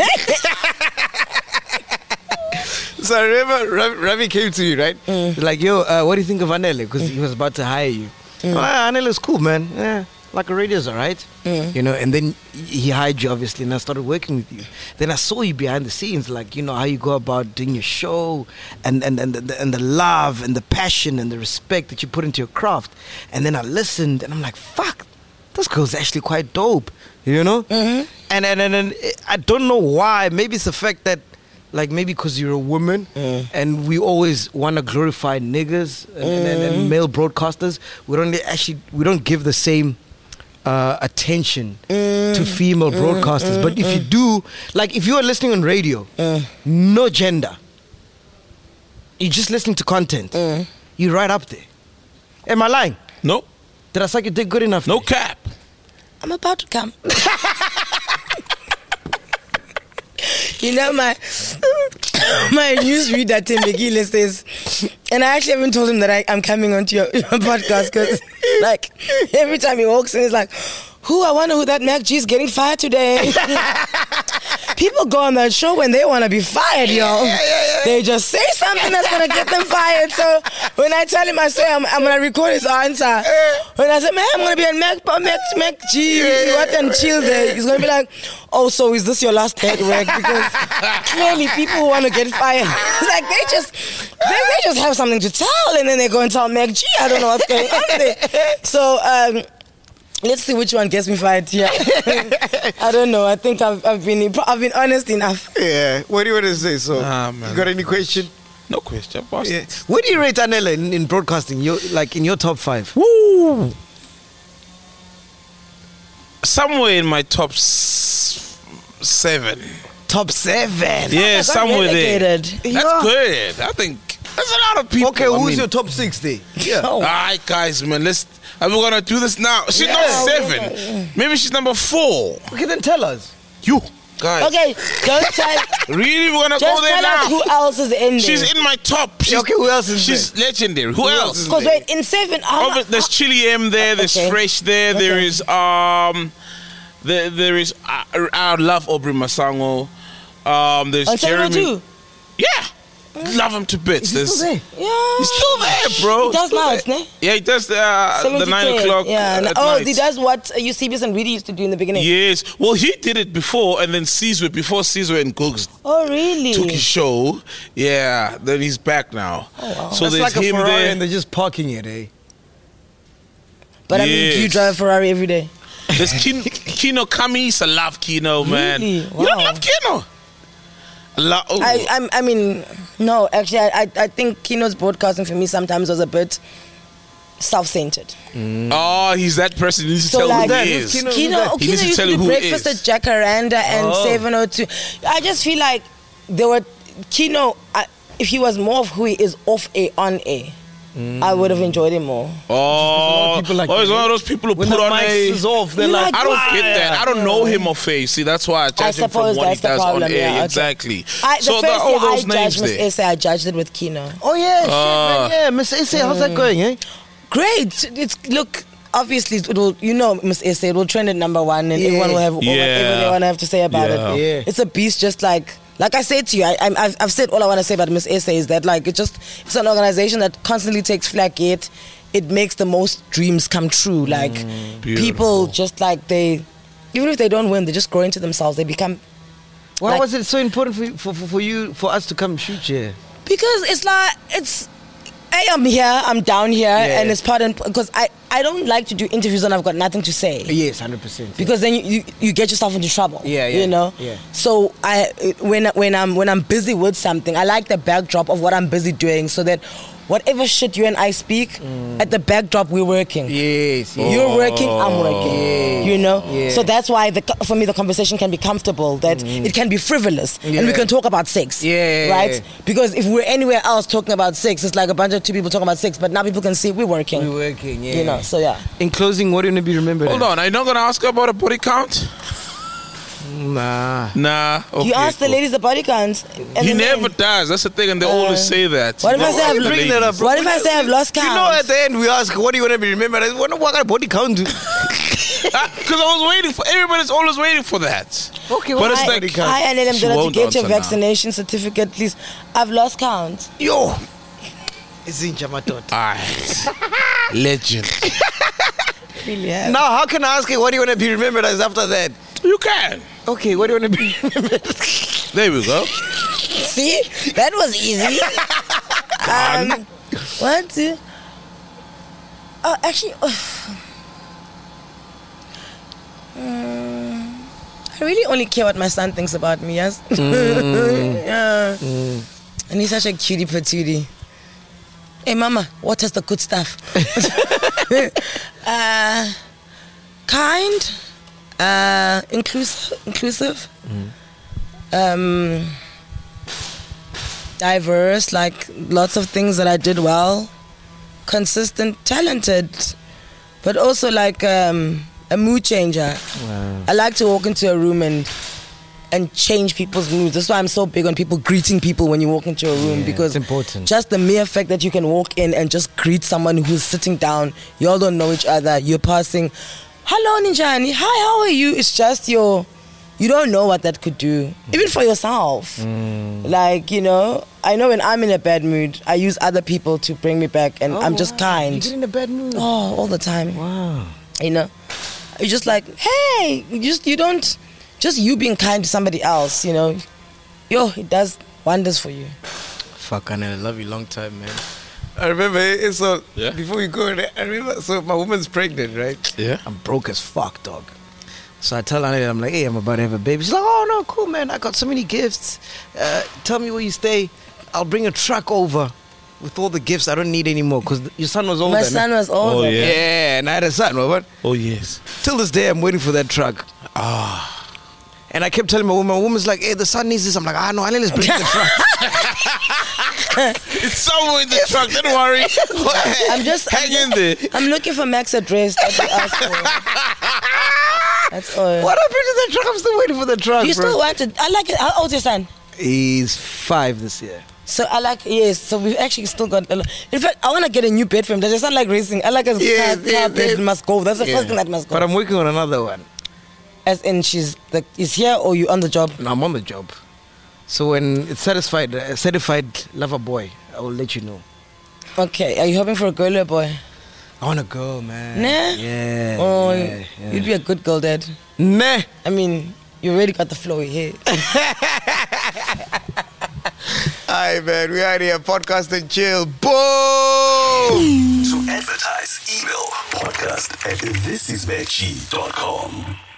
So I remember Ravi, Ravi came to me, right? He's like, yo, uh, what do you think of Anele? Because he was about to hire you. Mm. Oh, Anele's cool, man. Yeah, like a radio's all right. You know, and then he hired you, obviously, and I started working with you. Then I saw you behind the scenes, like, you know, how you go about doing your show and, and, and, the, and the love and the passion and the respect that you put into your craft. And then I listened and I'm like, fuck, this girl's actually quite dope, you know? Mm-hmm. And, and, and, and I don't know why. Maybe it's the fact that, like, maybe because you're a woman and we always want to glorify niggas and, and, and, and male broadcasters. We don't actually, we don't give the same uh, attention to female broadcasters. But if you do, like, if you are listening on radio, no gender, you're just listening to content. Mm. You're right up there. Am I lying? No. Did I suck your dick good enough? No cap. I'm about to come. You know, my my newsreader, Tim Begile, says, and I actually haven't told him that I, I'm coming onto your, your podcast because, like, every time he walks in, he's like, who, I wonder who that Mac G is getting fired today. People go on that show when they want to be fired, yo. They just say something that's going to get them fired. So when I tell him, I say, I'm, I'm going to record his answer. When I say, man, I'm going to be on Mac, Mac, Mac G, what and chill there. He's going to be like, oh, so is this your last day at work? Because clearly people want to get fired. It's like they just, they, they just have something to tell and then they go and tell Mac G. I don't know what's going on there. So, um, let's see which one gets me fired here. I don't know. I think I've, I've been I've been honest enough. Yeah. What do you want to say? So, Ah, man. you got any question? No question. Boss. Yeah. Where do you rate Anela in, in broadcasting? You like in your top five? Woo! Somewhere in my top s- seven. Top seven. Yeah, I got somewhere there. relegated. That's Yeah. good. I think there's a lot of people. Okay, I who's mean- your top six there? Yeah. Oh. All right, guys, man. Let's. Are we gonna do this now? She's not Yeah. seven. Maybe she's number four. Okay, then tell us. You guys. Okay, don't tell. Really, we're gonna Just go there tell us now. who else is in there. She's in my top. She's, Okay, who else is She's legendary. Who, else else? is Because wait, in seven, how Obvi- there's Chili M there. There's Okay. Fresh there. There Okay. is um, there there is I, I love Aubrey Masango. Um, there's on seven Jeremy. oh two? Yeah, love him to bits. Is he There's still there? Yeah. he's still there, bro. He does Still now, there. isn't he? Yeah, he does uh, Seven the to nine ten. o'clock. Yeah. uh, at oh, night. he does what uh, Eusebius and Reedy used to do in the beginning. Yes. Well, he did it before, and then Caesar before Caesar and Googs Oh, really? took his show. Yeah, then he's back now. Oh, wow. So That's there's like a him Ferrari there. and they're just parking it, eh? But I mean, do you Yes. drive a Ferrari every day? There's Kino, Kino Kamis. I love Kino, man. Really? You don't Wow. love Kino? I lo- oh. I, I'm, I mean, no, actually, I, I, I think Kino's broadcasting for me sometimes was a bit self-centered. oh, he's that person. You need to So tell like- who he Who's is. Kino? Kino, that? oh, He Kino needs to used tell to you do who it breakfast is. at Jacaranda and Oh. seven oh two. I just feel like there were Kino. I, if he was more of who he is off air, on air, I would have enjoyed him more. Oh, people like oh, he's that, one of eh? those people who When put the on mic a. is off, they're You like, like I don't get that. I don't know him or face. See, that's why I judge him from suppose what he that's the does on problem, air. yeah, okay. Exactly. I, the so first there are all year I those names judged Miss there. Essay, I judged it with Kino. oh yeah, shit, Ah. man, yeah, Miss Essay, how's that going, eh? Great. It's look. Obviously, it will. You know, Miss Essay, it will trend at number one, and Yeah. everyone will have whatever Yeah. they want to have to say about Yeah. it. Yeah. It's a beast, just like. Like I said to you, I, I'm- I've, I've said all I want to say about Miss Essay is that like it just it's an organization that constantly takes flack, yet it makes the most dreams come true. Like Beautiful. people just like they, even if they don't win, they just grow into themselves. They become Why Like- was it so important for, you- for, for, for you, for us to come shoot here? because it's like it's. Hey, I'm here, I'm down here, Yeah. and it's part and because I, I don't like to do interviews when I've got nothing to say. Yes, hundred percent. Because then you, you, you get yourself into trouble. Yeah, yeah, You know. yeah. So I when when I'm when I'm busy with something, I like the backdrop of what I'm busy doing, so that whatever shit you and I speak, at the backdrop we're working. Yes, yes. You're working, I'm working. Yeah. You know. Yeah. So that's why the for me the conversation can be comfortable. That it can be frivolous, and we Yeah. can talk about sex. Yeah. Right. Because if we're anywhere else talking about sex, it's like a bunch of two people talking about sex, but now people can see we're working. We're working, yeah. You know. So yeah. In closing, what do you want to be remembered Hold as? on, are you not gonna ask her about a body count? Nah. Nah. Okay, you ask the cool. ladies the body count. and He the men. never does. That's the thing, and they always say that. what if I You say know, I've the bring that ladies. up, bro? What if I say I've lost count? You know, at the end we ask, what do you want to be remembered as? What, what kind of body count? do- Because I was waiting for everybody's always waiting for that. Okay, But what it's is like- body count? Hi, and She then to won't get your answer now. vaccination certificate, please. I've lost count. Yo, Zinja Matot. Alright. Legend. Really have. Now, how can I ask you what do you want to be remembered as after that? You can. Okay, what do you want to be remembered as? There we go. See, that was easy. um, one, two. Oh, actually, um, I really only care what my son thinks about me. Yes. Yeah. And he's such a cutie patootie. Hey, mama, what is the good stuff? uh, kind, uh, inclusive, inclusive. Um, diverse, like lots of things that I did well, consistent, talented, but also like um, a mood changer. Wow. I like to walk into a room and and change people's moods. That's why I'm so big on people greeting people when you walk into a room, Yeah, because it's important. just the mere fact that you can walk in and just greet someone who's sitting down, you all don't know each other, you're passing, hello Ninjani, hi, how are you? It's just your, you don't know what that could do, even for yourself. Mm. Like, you know, I know when I'm in a bad mood, I use other people to bring me back, and Oh, I'm just wow. kind. You get in a bad mood. Oh, all the time. Wow. You know, you're just like, hey, you just you don't, just you being kind to somebody else, you know, yo, it does wonders for you. Fuck, I love you long time, man. I remember, eh, so Yeah. before we go, there, I remember, so my woman's pregnant, right? Yeah. I'm broke as fuck, dog. So I tell her, I'm like, hey, I'm about to have a baby. She's like, oh, no, cool, man. I got so many gifts. Uh, tell me where you stay. I'll bring a truck over with all the gifts I don't need anymore, because your son was older. My no? son was older. Oh, yeah. Yeah, and I had a son, what? Oh yes. Till this day, I'm waiting for that truck. Ah. And I kept telling my woman, my woman's like, hey, the son needs this. I'm like, ah, no, let's bring the truck. It's somewhere in the truck. Don't worry. I'm just, I'm, Hang just in there. I'm looking for Mac's address that you asked for. That's all. What happened to that truck? I'm still waiting for the truck, You bro. still want it? I like it. How old's your son? He's five this year. So I like, yes, so we've actually still got a lot. In fact, I want to get a new bed for him. Does it sound like racing? I like a Yes, car, yes, car bed yes. must go. That's the Yeah. first thing that must go. But I'm working on another one. As in, she's like, is here or you on the job? No, I'm on the job. So when it's satisfied, uh, certified lover boy, I will let you know. Okay, are you hoping for a girl or a boy? I want a girl, man. Nah? Yeah. Oh, yeah, yeah. you'd be a good girl, Dad. Nah. I mean, you already got the flowy hair. Hi, man. We are here, podcast and chill. Boom! To advertise, email podcast at thisisveggie dot com.